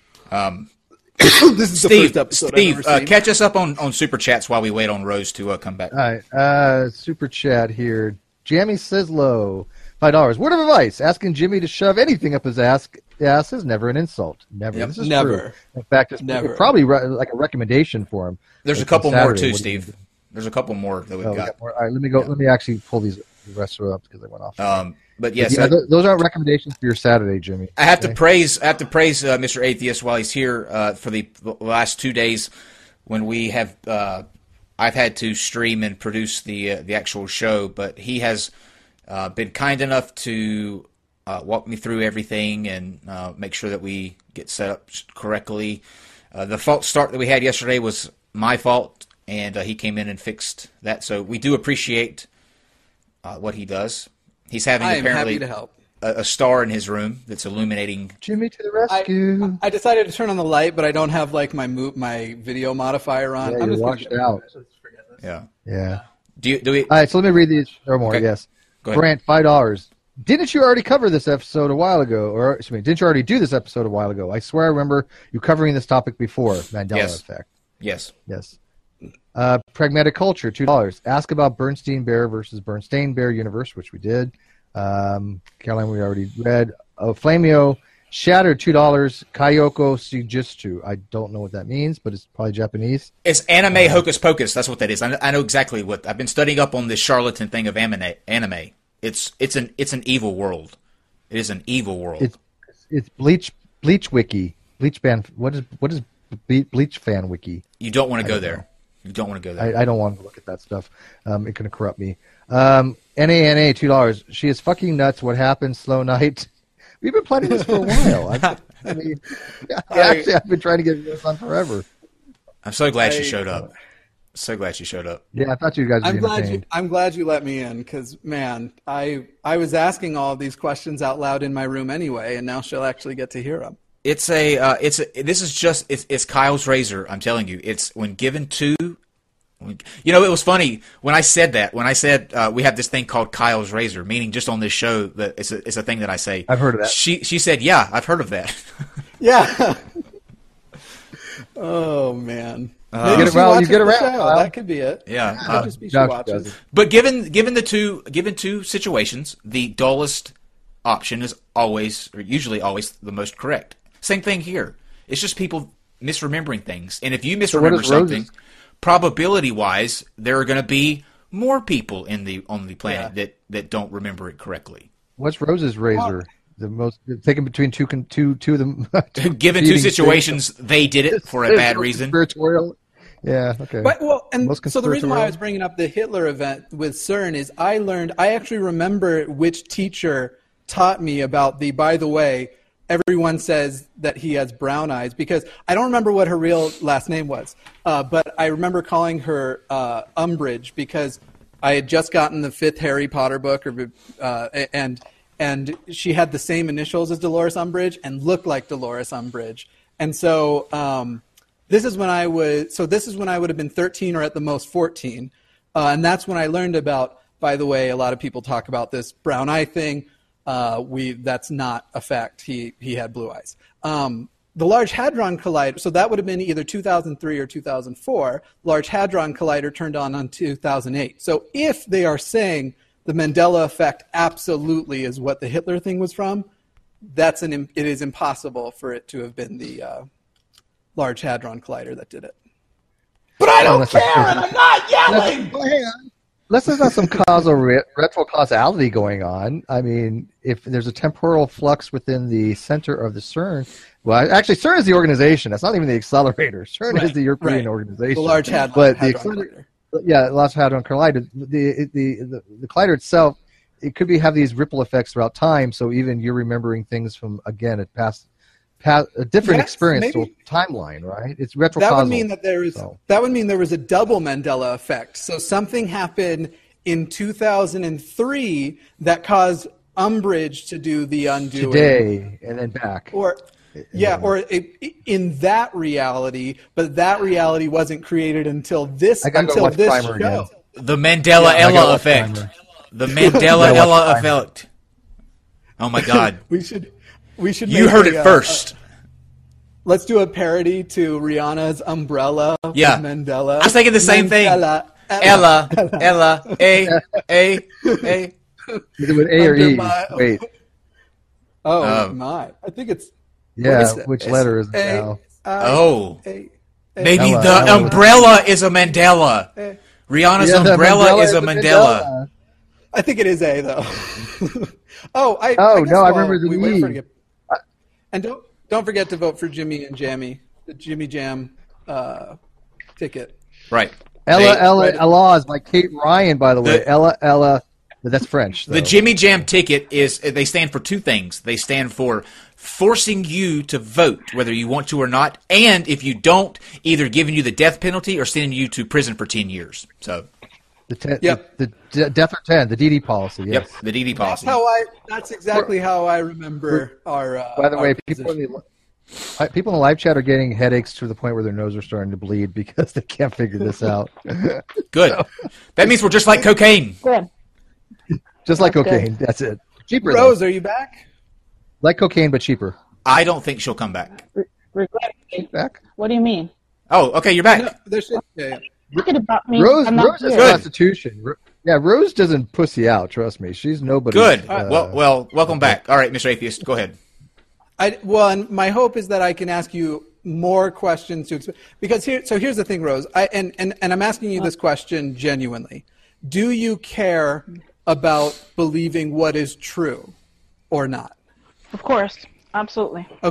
This is the Steve, first episode I've Steve, ever uh, seen. catch us up on, on super chats while we wait on Rose to uh, come back. All right. Uh, super chat here. Jammy Sislow, five dollars. Word of advice: asking Jimmy to shove anything up his ass, ass is never an insult. Never. Yep, This is never. true. In fact, it's Never. probably re- like a recommendation for him. There's a Like couple on more Saturday, too, what do you Steve. There's a couple more that we've Oh, we got. got more. All right, let me go. Let me actually pull these the rest of it up because they went off. Um, but yes, yeah, I, th- those aren't recommendations for your Saturday, Jimmy. I have to Okay? praise. I have to praise uh, Mister Atheist while he's here uh, for the last two days when we have. Uh, I've had to stream and produce the uh, the actual show, but he has uh, been kind enough to uh, walk me through everything and uh, make sure that we get set up correctly. Uh, the fault start that we had yesterday was my fault, and uh, he came in and fixed that. So we do appreciate uh, what he does. He's having I am apparently happy to help. a, a star in his room that's illuminating. Jimmy to the I, rescue. I decided to turn on the light, but I don't have like my mo- my video modifier on. Yeah, I'm you're just gonna washed get- out. Yeah. Yeah. Do you do we? All right, so let me read these. Or more, Okay. yes. Go ahead. Brant, five dollars. Didn't you already cover this episode a while ago? Or excuse me, didn't you already do this episode a while ago? I swear I remember you covering this topic before. Mandela Yes. effect. Yes. Yes. Uh, Pragmatic Culture, two dollars. Ask about Bernstein Bear versus Bernstein Bear universe, which we did. Um, Caroline, we already read. Oh, Flamio, Shattered, two dollars. Kayoko Sugistru. I don't know what that means, but it's probably Japanese. It's anime hocus pocus. That's what that is. I know, I know exactly what I've been studying up on this charlatan thing of anime. Anime. It's it's an it's an evil world. It is an evil world. It's it's Bleach Bleach Wiki. Bleach Band. What is what is Ble- Bleach fan wiki. You don't want to go don't there. know. You don't want to go there. I, I don't want to look at that stuff. Um, it can corrupt me. Um, N A N A, two dollars. She is fucking nuts. What happened? Slow night. We've been planning this for a while. I, I mean, I, actually, I've been trying to get this on forever. I'm so glad I, she showed up. So glad she showed up. Yeah, I thought you guys would I'm be glad you. entertained. I'm glad you let me in because, man, I I was asking all of these questions out loud in my room anyway, and now she'll actually get to hear them. It's a. Uh, it's a. This is just. It's, it's Kyle's razor. I'm telling you. It's when given to. When, you know, it was funny when I said that. When I said uh, we have this thing called Kyle's razor, meaning just on this show that it's a. It's a thing that I say. I've heard of that. She she said, "Yeah, I've heard of that." Yeah. Oh man. Uh, Maybe You get she around- you watches get the around, show. Kyle. That could be it. Yeah. Could Uh, just be she Josh watches. does it. But given given the two given two situations, the dullest option is always or usually always the most correct. Same thing here. It's just people misremembering things, and if you what misremember is something, Rose's? probability wise, there are going to be more people in the on the planet Yeah. that, that don't remember it correctly. What's Rose's razor? The most taken between two con- two two of them. Given two situations, they did it for a bad reason. Conspiratorial. Yeah. Okay. But well, and Most so the reason why I conspiratorial. was bringing up the Hitler event with CERN is I learned I actually remember which teacher taught me about the. By the way, everyone says that he has brown eyes because I don't remember what her real last name was, uh, but I remember calling her uh, Umbridge because I had just gotten the fifth Harry Potter book, or uh, and and she had the same initials as Dolores Umbridge and looked like Dolores Umbridge, and so. Um, This is when I was so. This is when I would have been thirteen or at the most fourteen, uh, and that's when I learned about. By the way, a lot of people talk about this brown eye thing. Uh, we that's not a fact. He he had blue eyes. Um, the Large Hadron Collider. So that would have been either two thousand three or two thousand four. Large Hadron Collider turned on on two thousand eight. So if they are saying the Mandela effect absolutely is what the Hitler thing was from, that's an it is impossible for it to have been the. Uh, Large Hadron Collider that did it. But I don't that's care, not and I'm not yelling. Well, hang on. Unless there's not some causal re- retro causality going on. I mean, if there's a temporal flux within the center of the CERN, well, actually, CERN is the organization. That's not even the accelerator. CERN Right, is the European right. organization. The Large Hadron, but the Hadron accelerator, Collider. yeah, Large Hadron Collider. The, the the the collider itself, it could be have these ripple effects throughout time. So even you're remembering things from again at past. A different Yes, experience maybe. to timeline, right? It's retrocausal. That would mean that there is so. that would mean there was a double Mandela effect. So something happened in two thousand three that caused Umbridge to do the undoing. Today and then back. Or yeah, or it, in that reality, but that reality wasn't created until this I gotta go until watch this Primer show. again. The Mandela I gotta Ella watch effect. Primer. The Mandela Gotta watch Ella Primer. effect. Oh my God! We should we should You make heard a, it uh, first. Let's do a parody to Rihanna's Umbrella. with Yeah. Mandela. I was thinking the same thing. Mandela, Ella, Ella, A, A, A. Is it with A or Under E? my- Wait. Oh Um, my! I think it's Yeah, is it? which It's letter is it A- now? I- Oh, A- A- maybe Ella, the Ella. umbrella is a Mandela. Rihanna's Yeah, the umbrella is a the Mandela. I think it is A though. oh, I. Oh, I guess no, I while remember the we wait E. for it to get- And don't don't forget to vote for Jimmy and Jammy, the Jimmy Jam uh, ticket. Right. Ella, They- Ella, right. Ella is by Kate Ryan, by the way. The- Ella, Ella. But that's French. The though. Jimmy Jam ticket is, they stand for two things. They stand for forcing you to vote, whether you want to or not, and if you don't, either giving you the death penalty or sending you to prison for ten years. So, The, ten, Yep. the, the death or ten, the D D policy. Yes. yep, the D D That's policy. how I. That's exactly how I remember our. Uh, By the our way, people in position. the uh, people in the live chat are getting headaches to the point where their nose are starting to bleed because they can't figure this out. Good. That means we're just like cocaine. Good. Just like That's cocaine. That's it. Cheaper. though. Rose, are you back? Like cocaine, but cheaper. I don't think she'll come back. Regretfully. Back. What do you mean? Oh, okay, you're back. No, there should, yeah, yeah. Talking about me. Rose, I'm not Rose is here. Constitution. Ro- Yeah, Rose doesn't pussy out. Trust me, she's nobody. Good. Uh, well, well, welcome back. All right, Mister Atheist, go ahead. I, well, and my hope is that I can ask you more questions to exp- because here. So here's the thing, Rose. I, and, and and I'm asking you this question genuinely. Do you care about believing what is true, or not? Of course. Absolutely. Okay.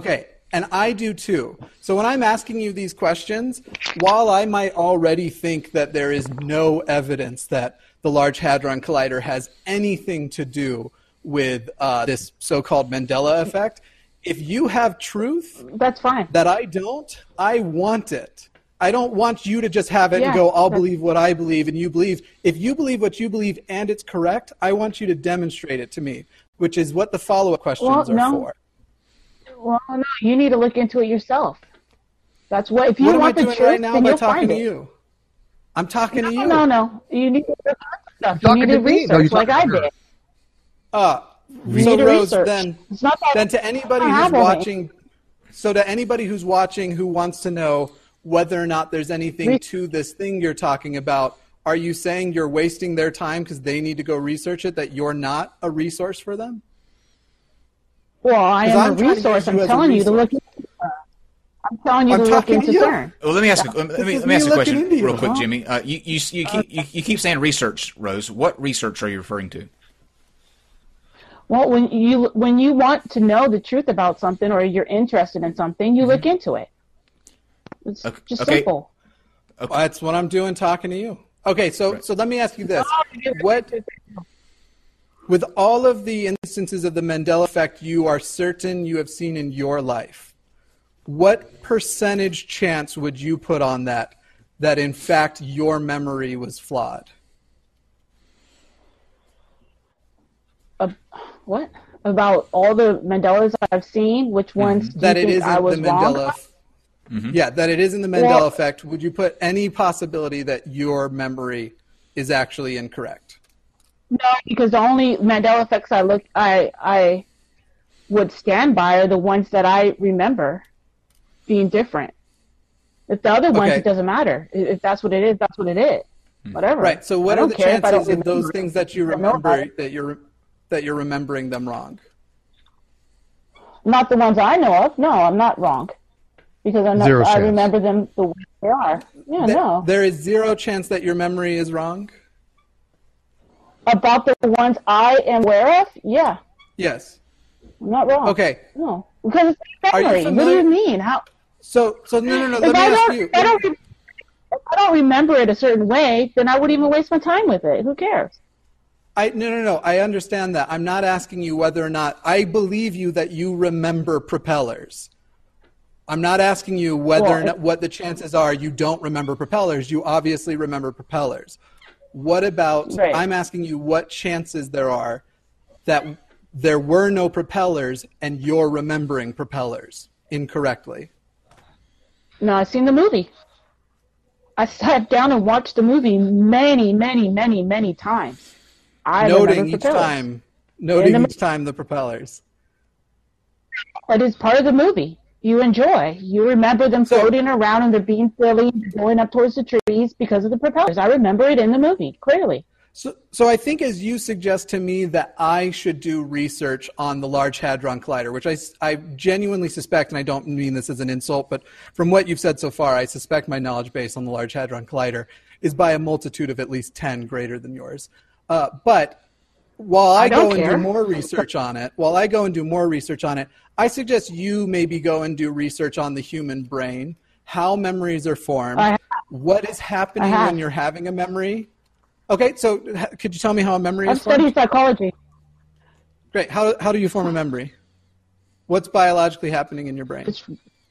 And I do too. So when I'm asking you these questions, while I might already think that there is no evidence that the Large Hadron Collider has anything to do with uh, this so-called Mandela effect, if you have truth That's fine. that I don't, I want it. I don't want you to just have it Yeah, and go, I'll that's- believe what I believe and you believe. If you believe what you believe and it's correct, I want you to demonstrate it to me, which is what the follow-up questions Well, are no. for. Well, no, you need to look into it yourself. That's what, if you What am I want the doing truth, right now then by you'll talking find to it. you? I'm talking to No, you. no, no. You need to look into stuff. You talking need to to me. No, research you're like I talking to her. did. Uh, You so need to Rose, research. then, It's not that then to anybody I who's have any. watching, so to anybody who's watching who wants to know whether or not there's anything Re- to this thing you're talking about, are you saying you're wasting their time because they need to go research it, that you're not a resource for them? Well, I 'Cause am I'm a trying to resource. use you I'm as a telling you to look resource. into CERN. I'm telling you I'm to look talking to into you. CERN. Well, let me ask. A, let me, This let is me ask me a looking question into you, real quick, huh? Jimmy. Uh, you, you, you, keep, you, you keep saying research, Rose. What research are you referring to? Well, when you when you want to know the truth about something or you're interested in something, you look into it. It's Okay, just okay. simple. That's what I'm doing talking to you. Okay, so so let me ask you this. What, with all of the instances of the Mandela effect you are certain you have seen in your life, what percentage chance would you put on that, that in fact your memory was flawed? Uh, what about all the Mandelas I've seen? Which ones do That you it think isn't I was the wrong? Mandela about? Mm-hmm. Yeah, that it isn't the Mandela Well- effect. Would you put any possibility that your memory is actually incorrect? No, because the only Mandela effects I look I I would stand by are the ones that I remember being different. If the other ones, Okay. it doesn't matter. I- If that's what it is, that's what it is. Whatever. Right. So what I are don't the care if I don't chances of those remember things it. that you I don't know about remember it. that you're that you're remembering them wrong? Not the ones I know of. No, I'm not wrong. Because I'm not, Zero I chance. remember them the way they are. Yeah, Th- no. There is zero chance that your memory is wrong? About the ones I am aware of, yeah, Yes. I'm not wrong. Okay. No, because it's Are you memory. What do familiar- you mean? How? So so no no no, If let me I ask don't, you. if I don't, re- if I don't remember it a certain way, then I wouldn't even waste my time with it. Who cares? I no no no, I understand that. I'm not asking you whether or not I believe you that you remember propellers. I'm not asking you whether Well, or not, what the chances are you don't remember propellers. You obviously remember propellers. What about, Right. I'm asking you what chances there are that there were no propellers and you're remembering propellers incorrectly. No, I've seen the movie. I sat down and watched the movie many, many, many, many times. I noting remember each propellers. time, noting In the- each time the propellers. That is part of the movie. You enjoy. You remember them So- floating around and they're being silly, going up towards the trees because of the propellers. I remember it in the movie, clearly. So, so I think as you suggest to me that I should do research on the Large Hadron Collider, which I, I genuinely suspect, and I don't mean this as an insult, but from what you've said so far, I suspect my knowledge base on the Large Hadron Collider is by a multitude of at least ten greater than yours. Uh, but while I, I don't go and care. do more research on it, while I go and do more research on it, I suggest you maybe go and do research on the human brain, how memories are formed, I have. what is happening I have. when you're having a memory. Okay, so h- could you tell me how a memory I've is formed? studied psychology. Great. How how do you form a memory? What's biologically happening in your brain? It's,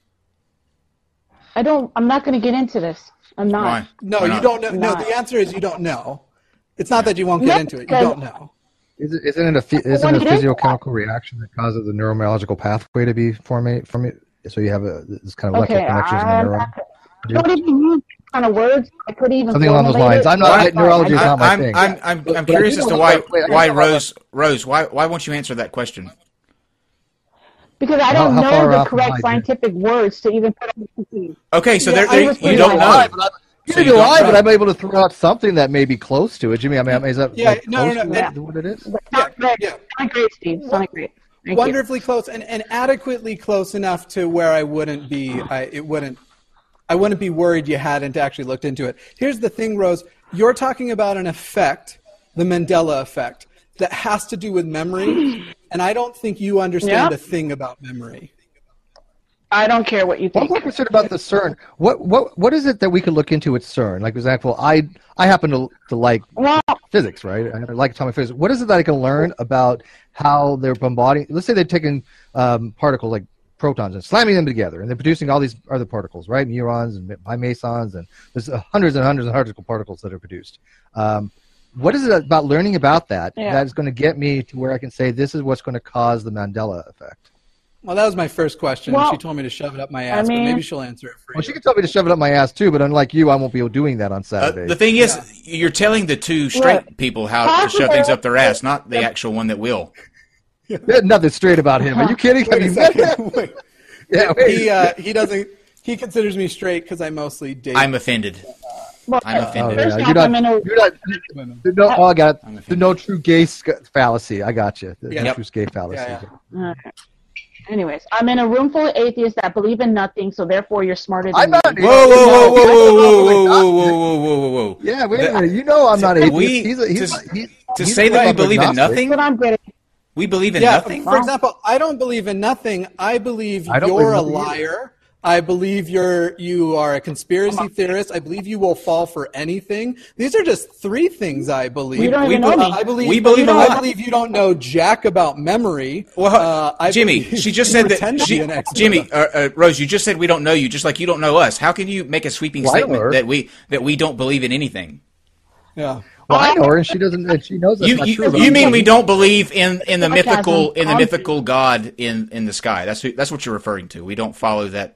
I don't. I'm not going to get into this. I'm not. Why? No, Why you not? don't know. No, Not. the answer is you don't know. It's not that you won't get No, into it. You because- don't know. Is it, isn't it a, phy- isn't What it a it is- physiochemical reaction that causes the neurobiological pathway to be formed from it? So you have a this kind of Okay, electrical connections in the I'm neuron. not, I don't even use these kind of words. I could even Something along those formulate lines. it. I'm not- That's fine. neurology is I- not my I'm, thing. I'm, I'm, I'm But- but I curious do as to know why, about- wait, I why do know about- Rose, Rose, why, why won't you answer that question? Because I How- don't how far know the off am I, correct dude? scientific words to even put on the screen. Okay, so Yeah, there, I there, was you thinking don't why, know. But I'm, So neither you do don't I, know. but I'm able to throw out something that may be close to it. Jimmy, I mean, is that Yeah, like, no, no, close no, to and- what it is? But Yeah, sound great. yeah. Sound great, Steve. Sound great. Thank Wonderfully close and, and adequately close enough to where I wouldn't be. I it wouldn't. I wouldn't be worried you hadn't actually looked into it. Here's the thing, Rose. You're talking about an effect, the Mandela effect, that has to do with memory, and I don't think you understand Yeah. a thing about memory. I don't care what you One think. more concern about the CERN. What what what is it that we could look into at CERN? Like, for example, I I happen to to like Well, physics, right? I like atomic physics. What is it that I can learn about how they're bombarding? Let's say they're taking um, particles like protons and slamming them together, and they're producing all these other particles, right? Muons and bimesons, and there's uh, hundreds and hundreds of particle particles that are produced. Um, what is it about learning about that Yeah. that is going to get me to where I can say this is what's going to cause the Mandela effect? Well, that was my first question. Well, she told me to shove it up my ass, I mean- but maybe she'll answer it for Well, you. she can tell me to shove it up my ass too, but unlike you, I won't be doing that on Uh, Saturday. the thing is, you're telling the two straight Look, people how to shove things up their ass, not the actual one that will. There's nothing straight about him. Are you kidding? Have Wait a you met second. him? Wait. Yeah, wait. He uh, he doesn't. He considers me straight because I mostly date. I'm offended. well, I'm Oh, offended. yeah. First You're off, not, I'm in a- you're not, women. the no, oh, I got I'm it. The offended. no true gay sc- fallacy. I got you. The Yeah. no Yep. true gay fallacy. Yeah, yeah. Okay. Anyways, I'm in a room full of atheists that believe in nothing, so therefore you're smarter than I'm me. not. Whoa, whoa, whoa, whoa, whoa, whoa, whoa, whoa, Whoa, whoa, whoa, whoa, whoa. Yeah, wait a The- minute. You know I'm not atheist. we- he's a, he's, to- he's, To he's say a that we proper believe in agnostic. nothing, But I'm good. we believe in Yeah, nothing. for example, I don't believe in nothing. I believe I don't you're a believe in nothing liar. I believe you're you are a conspiracy theorist. I believe you will fall for anything. These are just three things I believe. You don't we even know be- me. Uh, I believe We believe I a lot. believe you don't know jack about memory. Well, uh, I Jimmy, believe she just you said that. pretend to She, be an expert. Jimmy, uh, uh, Rose, you just said we don't know you, just like you don't know us. How can you make a sweeping Well, I know her. statement that we that we don't believe in anything? Yeah. Well, I know her, and she doesn't. And she knows that's You not you, true. but you I'm mean not- we don't believe in, in the Sarcasm. mythical in the Um, mythical God in, in the sky? That's who, that's what you're referring to. We don't follow that.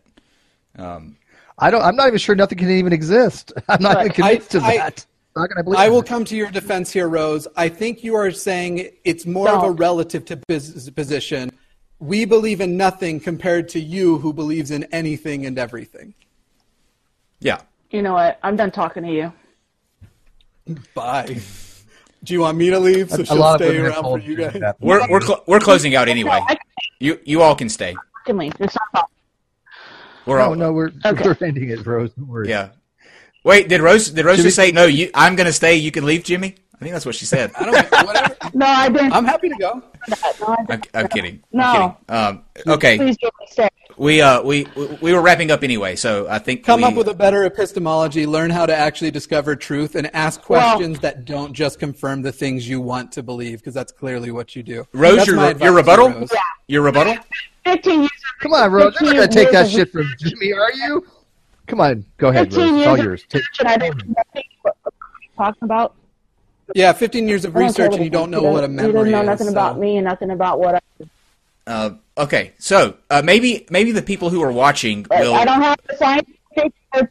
Um, I don't. I'm not even sure nothing can even exist. I'm not But even convinced I- of I- that. How can I believe? I will that? come to your defense here, Rose. I think you are saying it's more of a Don't. relative to pos- position. We believe in nothing compared to you, who believes in anything and everything. yeah. You know what? I'm done talking to you. Bye. Do you want me to leave so A she'll lot of stay women have around for told you me guys? that. We're we're cl- we're closing out anyway. I You you all can stay. can leave. It's not problem. We're No, all no, we're Okay. we're ending it, Rose. Don't worry. yeah. Wait, did Rose did Rose Should just we- say no? You I'm going to stay. You can leave, Jimmy. I think that's what she said. I don't. Whatever. No, I didn't. I'm happy to go. do that. No, I didn't. I'm, I'm kidding. No. I'm kidding. Um, okay, Please don't stay. we uh we we were wrapping up anyway, so I think Come we, up with a better epistemology. Learn how to actually discover truth and ask Well- questions that don't just confirm the things you want to believe, because that's clearly what you do. Rose, That's your my your advice to rebuttal. Rose. Your rebuttal. Fifteen years. Come on, Rose. You're not gonna fifteen take that years of shit from Jimmy, are you? Come on, go ahead, Rose. Fifteen It's all years yours. of Take, research, and I didn't know nothing what you're talking about. Yeah, fifteen years of I don't care research what and you it don't is. know You what a You memory don't know is. nothing so- about me and nothing about what I. Uh, okay, so uh, maybe maybe the people who are watching will I don't have the scientific.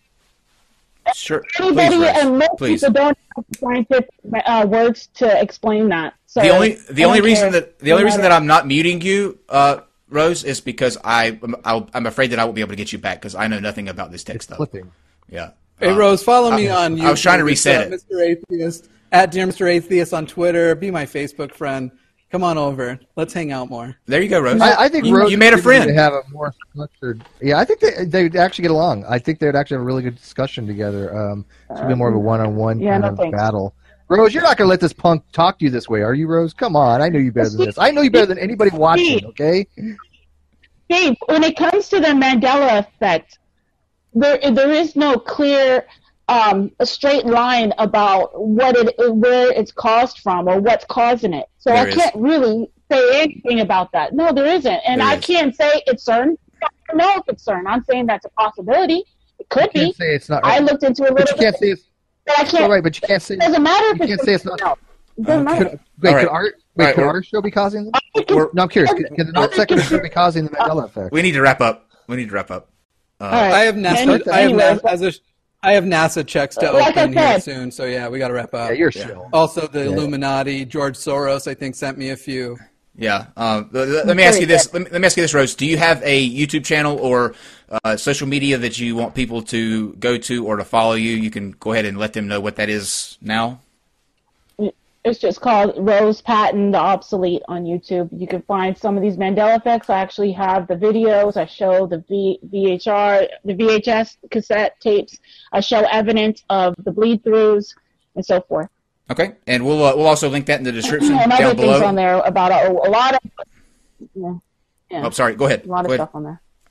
sure. Please, Anybody Rose, and most please. people don't have the scientific uh, words to explain that. So The only the I only don't reason care. that the only No reason matter- that I'm not muting you, uh, Rose, is because I I'll, I'm afraid that I won't be able to get you back because I know nothing about this tech stuff. flipping. Yeah. Hey, Uh, Rose, follow me I- on YouTube. I was trying to It's, reset uh, it. Mister Atheist, at Dear Mister Atheist on Twitter. Be my Facebook friend. Come on over. Let's hang out more. There you go, Rose. I, I think you, Rose you made a and Jimmy friend. would have a more structured. Yeah, I think they they'd actually get along. I think they'd actually have a really good discussion together. Um, it's gonna be more of a one-on-one yeah, kind no of thanks. battle. Rose, you're not gonna let this punk talk to you this way, are you, Rose? Come on, I know you better than this. I know you better than anybody watching. Okay. Dave, when it comes to the Mandela effect, there there is no clear, um, a straight line about what it where it's caused from or what's causing it. So There I is. can't really say anything about that. No, there isn't, and There I is. can't say it's CERN. I don't know if it's CERN. I'm saying that's a possibility. It could You be. can't say it's not I right. looked into it a But little you can't bit, say it's but I so can't. right. But you can't say. It doesn't matter if You it's can't say it's not. no. It doesn't matter. Could, wait, All right. could our wait, All right, could we're- our show be causing? The, We're- no, I'm curious. Can, can the non sequitur show be causing the Mandela effect? we need to wrap up. We need to wrap up. Uh, All right. I have NASA. Any- I have anyways, NASA, as a, I have NASA checks to Like I open here said- soon. So yeah, we got to wrap up. Yeah, you're chill. Also, the Illuminati, George Soros, I think, sent me a few. Yeah. Um, let, let- let me ask you this. Let me, let me ask you this, Rose. Do you have a YouTube channel or uh, social media that you want people to go to or to follow you? You can go ahead and let them know what that is now. It's just called Rose Patton, the Obsolete on YouTube. You can find some of these Mandela effects. I actually have the videos. I show the v- VHR, the V H S cassette tapes. I show evidence of the bleed-throughs and so forth. Okay. And we'll uh, we'll also link that in the description And other down things on below. there about a, a lot of, yeah, yeah, Oh, sorry. Go ahead. a lot Go of ahead. stuff on there.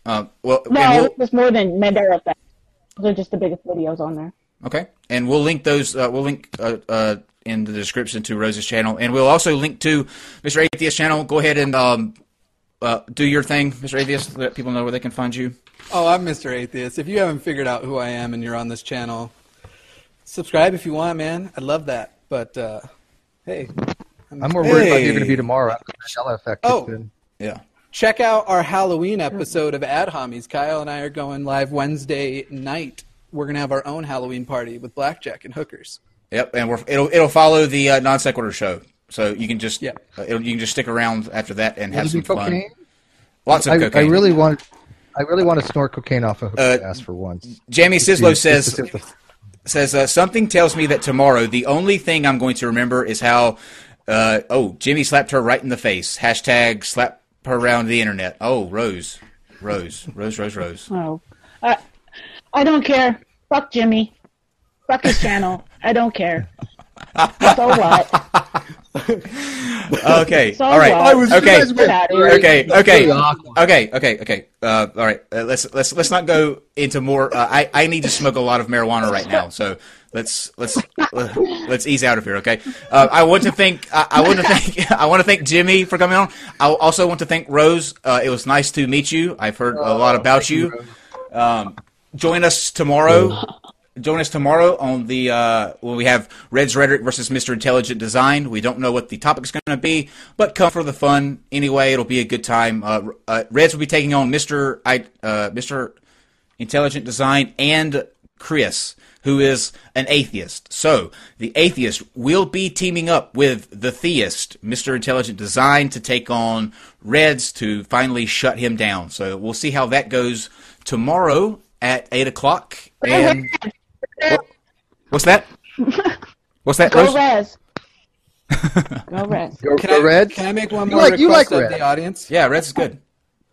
Uh, well, No, and we'll, it was more than Mandela Effect. Those are just the biggest videos on there. okay, and we'll link those. Uh, we'll link uh, uh, in the description to Rose's channel, and we'll also link to Mister Atheist channel. Go ahead and um, uh, do your thing, Mister Atheist. Let people know where they can find you. Oh, I'm Mister Atheist. If you haven't figured out who I am and you're on this channel, subscribe if you want, man. I'd love that. But uh, hey, I'm more worried about Hey. you're going to be tomorrow after the Mandela effect kicks Oh. in. Yeah. check out our Halloween episode of Ad Homies. Kyle and I are going live Wednesday night. We're gonna have our own Halloween party with blackjack and hookers. Yep, and we're, it'll it'll follow the uh, non sequitur show, so you can just Yep. uh, it'll, you can just stick around after that and have Will some it be fun. cocaine? Lots of I, cocaine. I really want. I really want to snort cocaine off a hooker's Uh, ass for once. Jamie Just Sislow to- says just to see what the- says uh, something tells me that tomorrow the only thing I'm going to remember is how uh, oh Jimmy slapped her right in the face. Hashtag slap her around the internet. Oh Rose, Rose, Rose, Rose, Rose. Oh, I, I don't care. Fuck Jimmy. Fuck his channel. I don't care. So what? Okay, So all right. what? I was- okay, you guys were- Get out of here. okay, That's okay, really awkward. okay, okay, okay. Uh, all right, uh, let's let's let's not go into more. Uh, I I need to smoke a lot of marijuana right now, so let's let's uh, let's ease out of here. Okay. Uh, I want to thank I, I want to thank I want to thank Jimmy for coming on. I also want to thank Rose. Uh, it was nice to meet you. I've heard a lot about you. Um, join us tomorrow. Join us tomorrow on the uh, when we have Red's Rhetoric versus Mister Intelligent Design. We don't know what the topic's going to be, but come for the fun anyway. It'll be a good time. Uh, uh, Reds will be taking on Mister I, uh, Mister Intelligent Design and Chris, who is an atheist. So the atheist will be teaming up with the theist, Mister Intelligent Design, to take on Reds to finally shut him down. So we'll see how that goes tomorrow at eight o'clock. And what, what's that? What's that, Go Rose? Rez. Go Rez. Go, Can go I, Red. Can I make one You more like- you request like of Red. the audience? Yeah, Reds is good.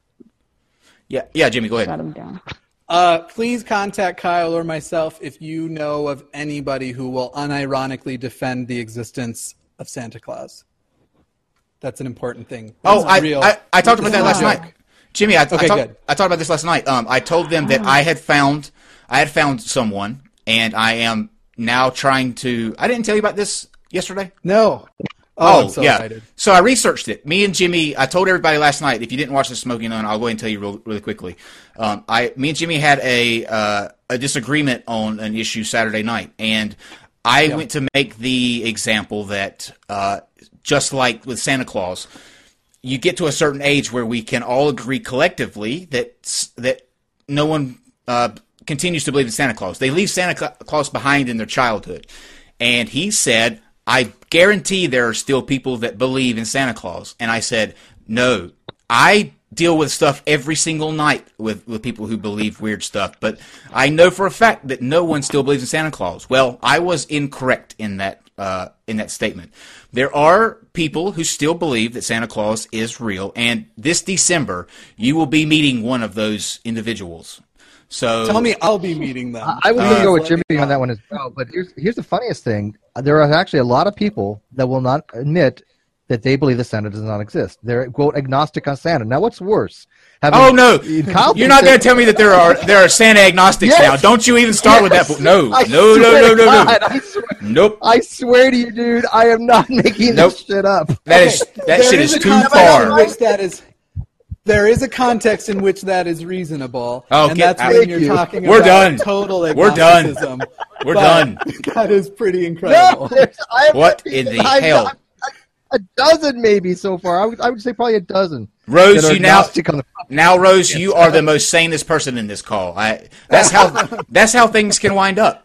Yeah, yeah, Jimmy, go ahead. Shut him down. Uh, please contact Kyle or myself if you know of anybody who will unironically defend the existence of Santa Claus. That's an important thing. Oh, This is I, real. I I talked about This that is last a night. joke. Jimmy, I, I, Okay, talked, good. I talked about this last night. Um, I told them that I had found I had found someone, and I am now trying to. I didn't tell you about this yesterday. No. Oh, Oh, I'm so yeah. excited. So I researched it. Me and Jimmy, I told everybody last night. If you didn't watch the Smoking On, I'll go ahead and tell you real, really quickly. Um, I, me and Jimmy had a uh, a disagreement on an issue Saturday night, and I Yeah. went to make the example that uh, just like with Santa Claus, you get to a certain age where we can all agree collectively that s- that no one uh, continues to believe in Santa Claus. They leave Santa Cla- Claus behind in their childhood, and he said, I guarantee there are still people that believe in Santa Claus. And I said, no, I deal with stuff every single night with, with people who believe weird stuff, but I know for a fact that no one still believes in Santa Claus. Well, I was incorrect in that uh, in that statement. There are people who still believe that Santa Claus is real, and this December you will be meeting one of those individuals. So Tell me I'll be meeting them. I was going to Uh, go with let Jimmy me know. on that one as well. But here's here's the funniest thing: there are actually a lot of people that will not admit that they believe that Santa does not exist. They're quote agnostic on Santa. Now, what's worse? Having- Oh no! Kyle You're not thinks going to that- tell me that there are there are Santa agnostics Yes! now. Don't you even start with that. Yes! No, I no, no, swear no, to no, no. God, I swear, Nope. I swear to you, dude, I am not making Nope. this shit up. That is that There shit is a too context in far. which that is, there is a context in which that is reasonable, Oh, and get that's out. when Thank you're you. talking We're about done. total We're done. agnosticism. We're But done. That is pretty No, incredible. there's- I have What in the I- hell? I- I- a dozen maybe so far. I would, I would say probably a dozen. Rose, that are you now agnostic on the- now Rose, you are the most sanest person in this call. I that's how that's how things can wind up.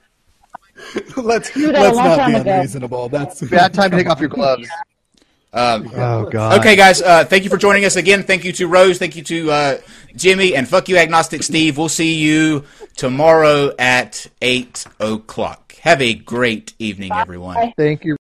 let's that a let's long not time be ago. unreasonable. That's Bad time to take off your gloves. Um, Oh God. okay, guys, uh, thank you for joining us again. Thank you to Rose. Thank you to uh, Jimmy, and fuck you, Agnostic Steve. We'll see you tomorrow at eight o'clock. Have a great evening, everyone. Bye. Thank you.